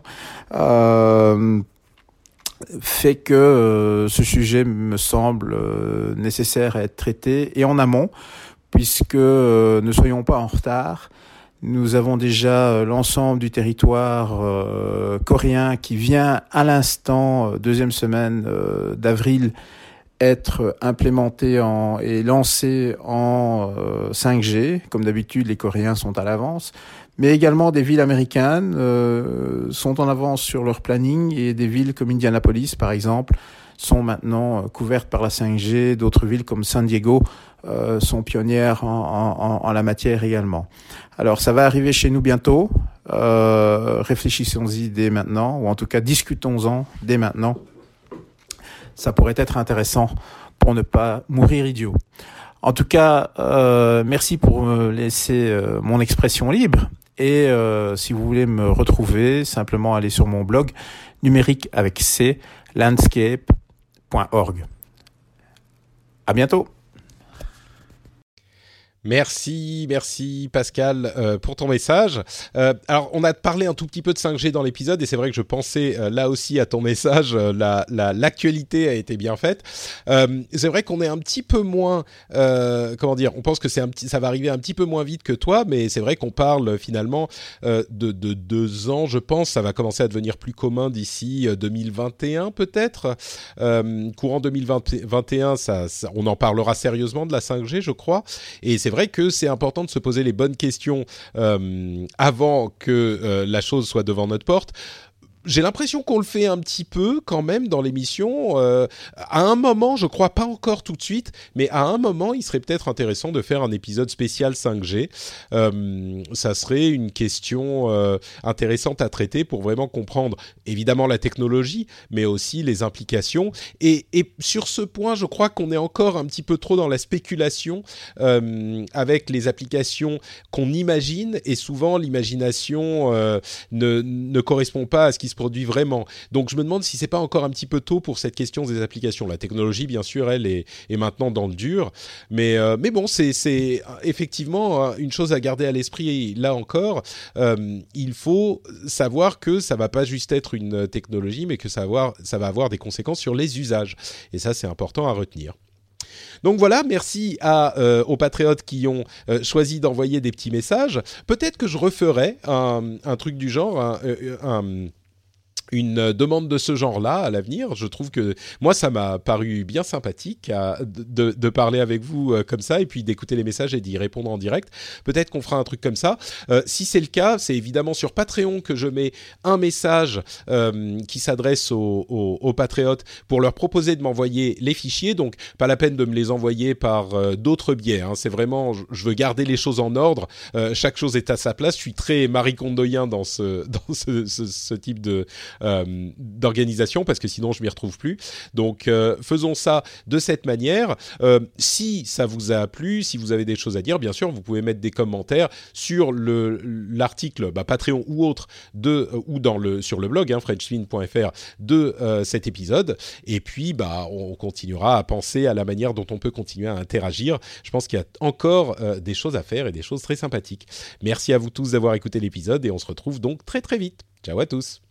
fait que ce sujet me semble nécessaire à être traité, et en amont, puisque ne soyons pas en retard. Nous avons déjà l'ensemble du territoire coréen qui vient à l'instant, deuxième semaine d'avril, être implémenté et lancé en 5G. Comme d'habitude, les Coréens sont à l'avance. Mais également des villes américaines sont en avance sur leur planning, et des villes comme Indianapolis, par exemple, sont maintenant couvertes par la 5G. D'autres villes comme San Diego sont pionnières en la matière également. Alors ça va arriver chez nous bientôt. Réfléchissons-y dès maintenant, ou en tout cas discutons-en dès maintenant. Ça pourrait être intéressant pour ne pas mourir idiot. En tout cas, merci pour me laisser mon expression libre. Et si vous voulez me retrouver, simplement allez sur mon blog numérique avec C, landscape.org. À bientôt. Merci Pascal pour ton message. Alors on a parlé un tout petit peu de 5G dans l'épisode, et c'est vrai que je pensais là aussi à ton message. L'actualité a été bien faite. C'est vrai qu'on est un petit peu moins, on pense que ça va arriver un petit peu moins vite que toi, mais c'est vrai qu'on parle finalement de 2 ans, je pense. Ça va commencer à devenir plus commun d'ici 2021 peut-être. Courant 2021, on en parlera sérieusement de la 5G, je crois. Et c'est vrai que c'est important de se poser les bonnes questions avant que la chose soit devant notre porte. J'ai l'impression qu'on le fait un petit peu quand même dans l'émission. À un moment, je crois pas encore tout de suite, mais à un moment, il serait peut-être intéressant de faire un épisode spécial 5G. Ça serait une question intéressante à traiter pour vraiment comprendre, évidemment, la technologie, mais aussi les implications. Et sur ce point, je crois qu'on est encore un petit peu trop dans la spéculation avec les applications qu'on imagine, et souvent l'imagination ne correspond pas à ce qui se produit vraiment. Donc je me demande si c'est pas encore un petit peu tôt pour cette question des applications. La technologie, bien sûr, elle est maintenant dans le dur, mais bon, c'est effectivement une chose à garder à l'esprit. Là encore, il faut savoir que ça va pas juste être une technologie, mais que ça va avoir des conséquences sur les usages. Et ça, c'est important à retenir. Donc voilà, merci aux patriotes qui ont choisi d'envoyer des petits messages. Peut-être que je referai un truc du genre, une demande de ce genre-là à l'avenir. Je trouve que moi, ça m'a paru bien sympathique de parler avec vous comme ça, et puis d'écouter les messages et d'y répondre en direct. Peut-être qu'on fera un truc comme ça. Si c'est le cas, c'est évidemment sur Patreon que je mets un message qui s'adresse aux patriotes pour leur proposer de m'envoyer les fichiers. Donc, pas la peine de me les envoyer par d'autres biais, hein. C'est vraiment, je veux garder les choses en ordre. Chaque chose est à sa place. Je suis très Marie Kondoyen dans ce type d'organisation, parce que sinon je m'y retrouve plus. Donc faisons ça de cette manière. Si ça vous a plu, si vous avez des choses à dire, bien sûr vous pouvez mettre des commentaires sur l'article Patreon ou autre sur le blog frenchspin.fr de cet épisode, et puis on continuera à penser à la manière dont on peut continuer à interagir. Je pense qu'il y a encore des choses à faire et des choses très sympathiques. Merci à vous tous d'avoir écouté l'épisode, et on se retrouve donc très très vite. Ciao à tous.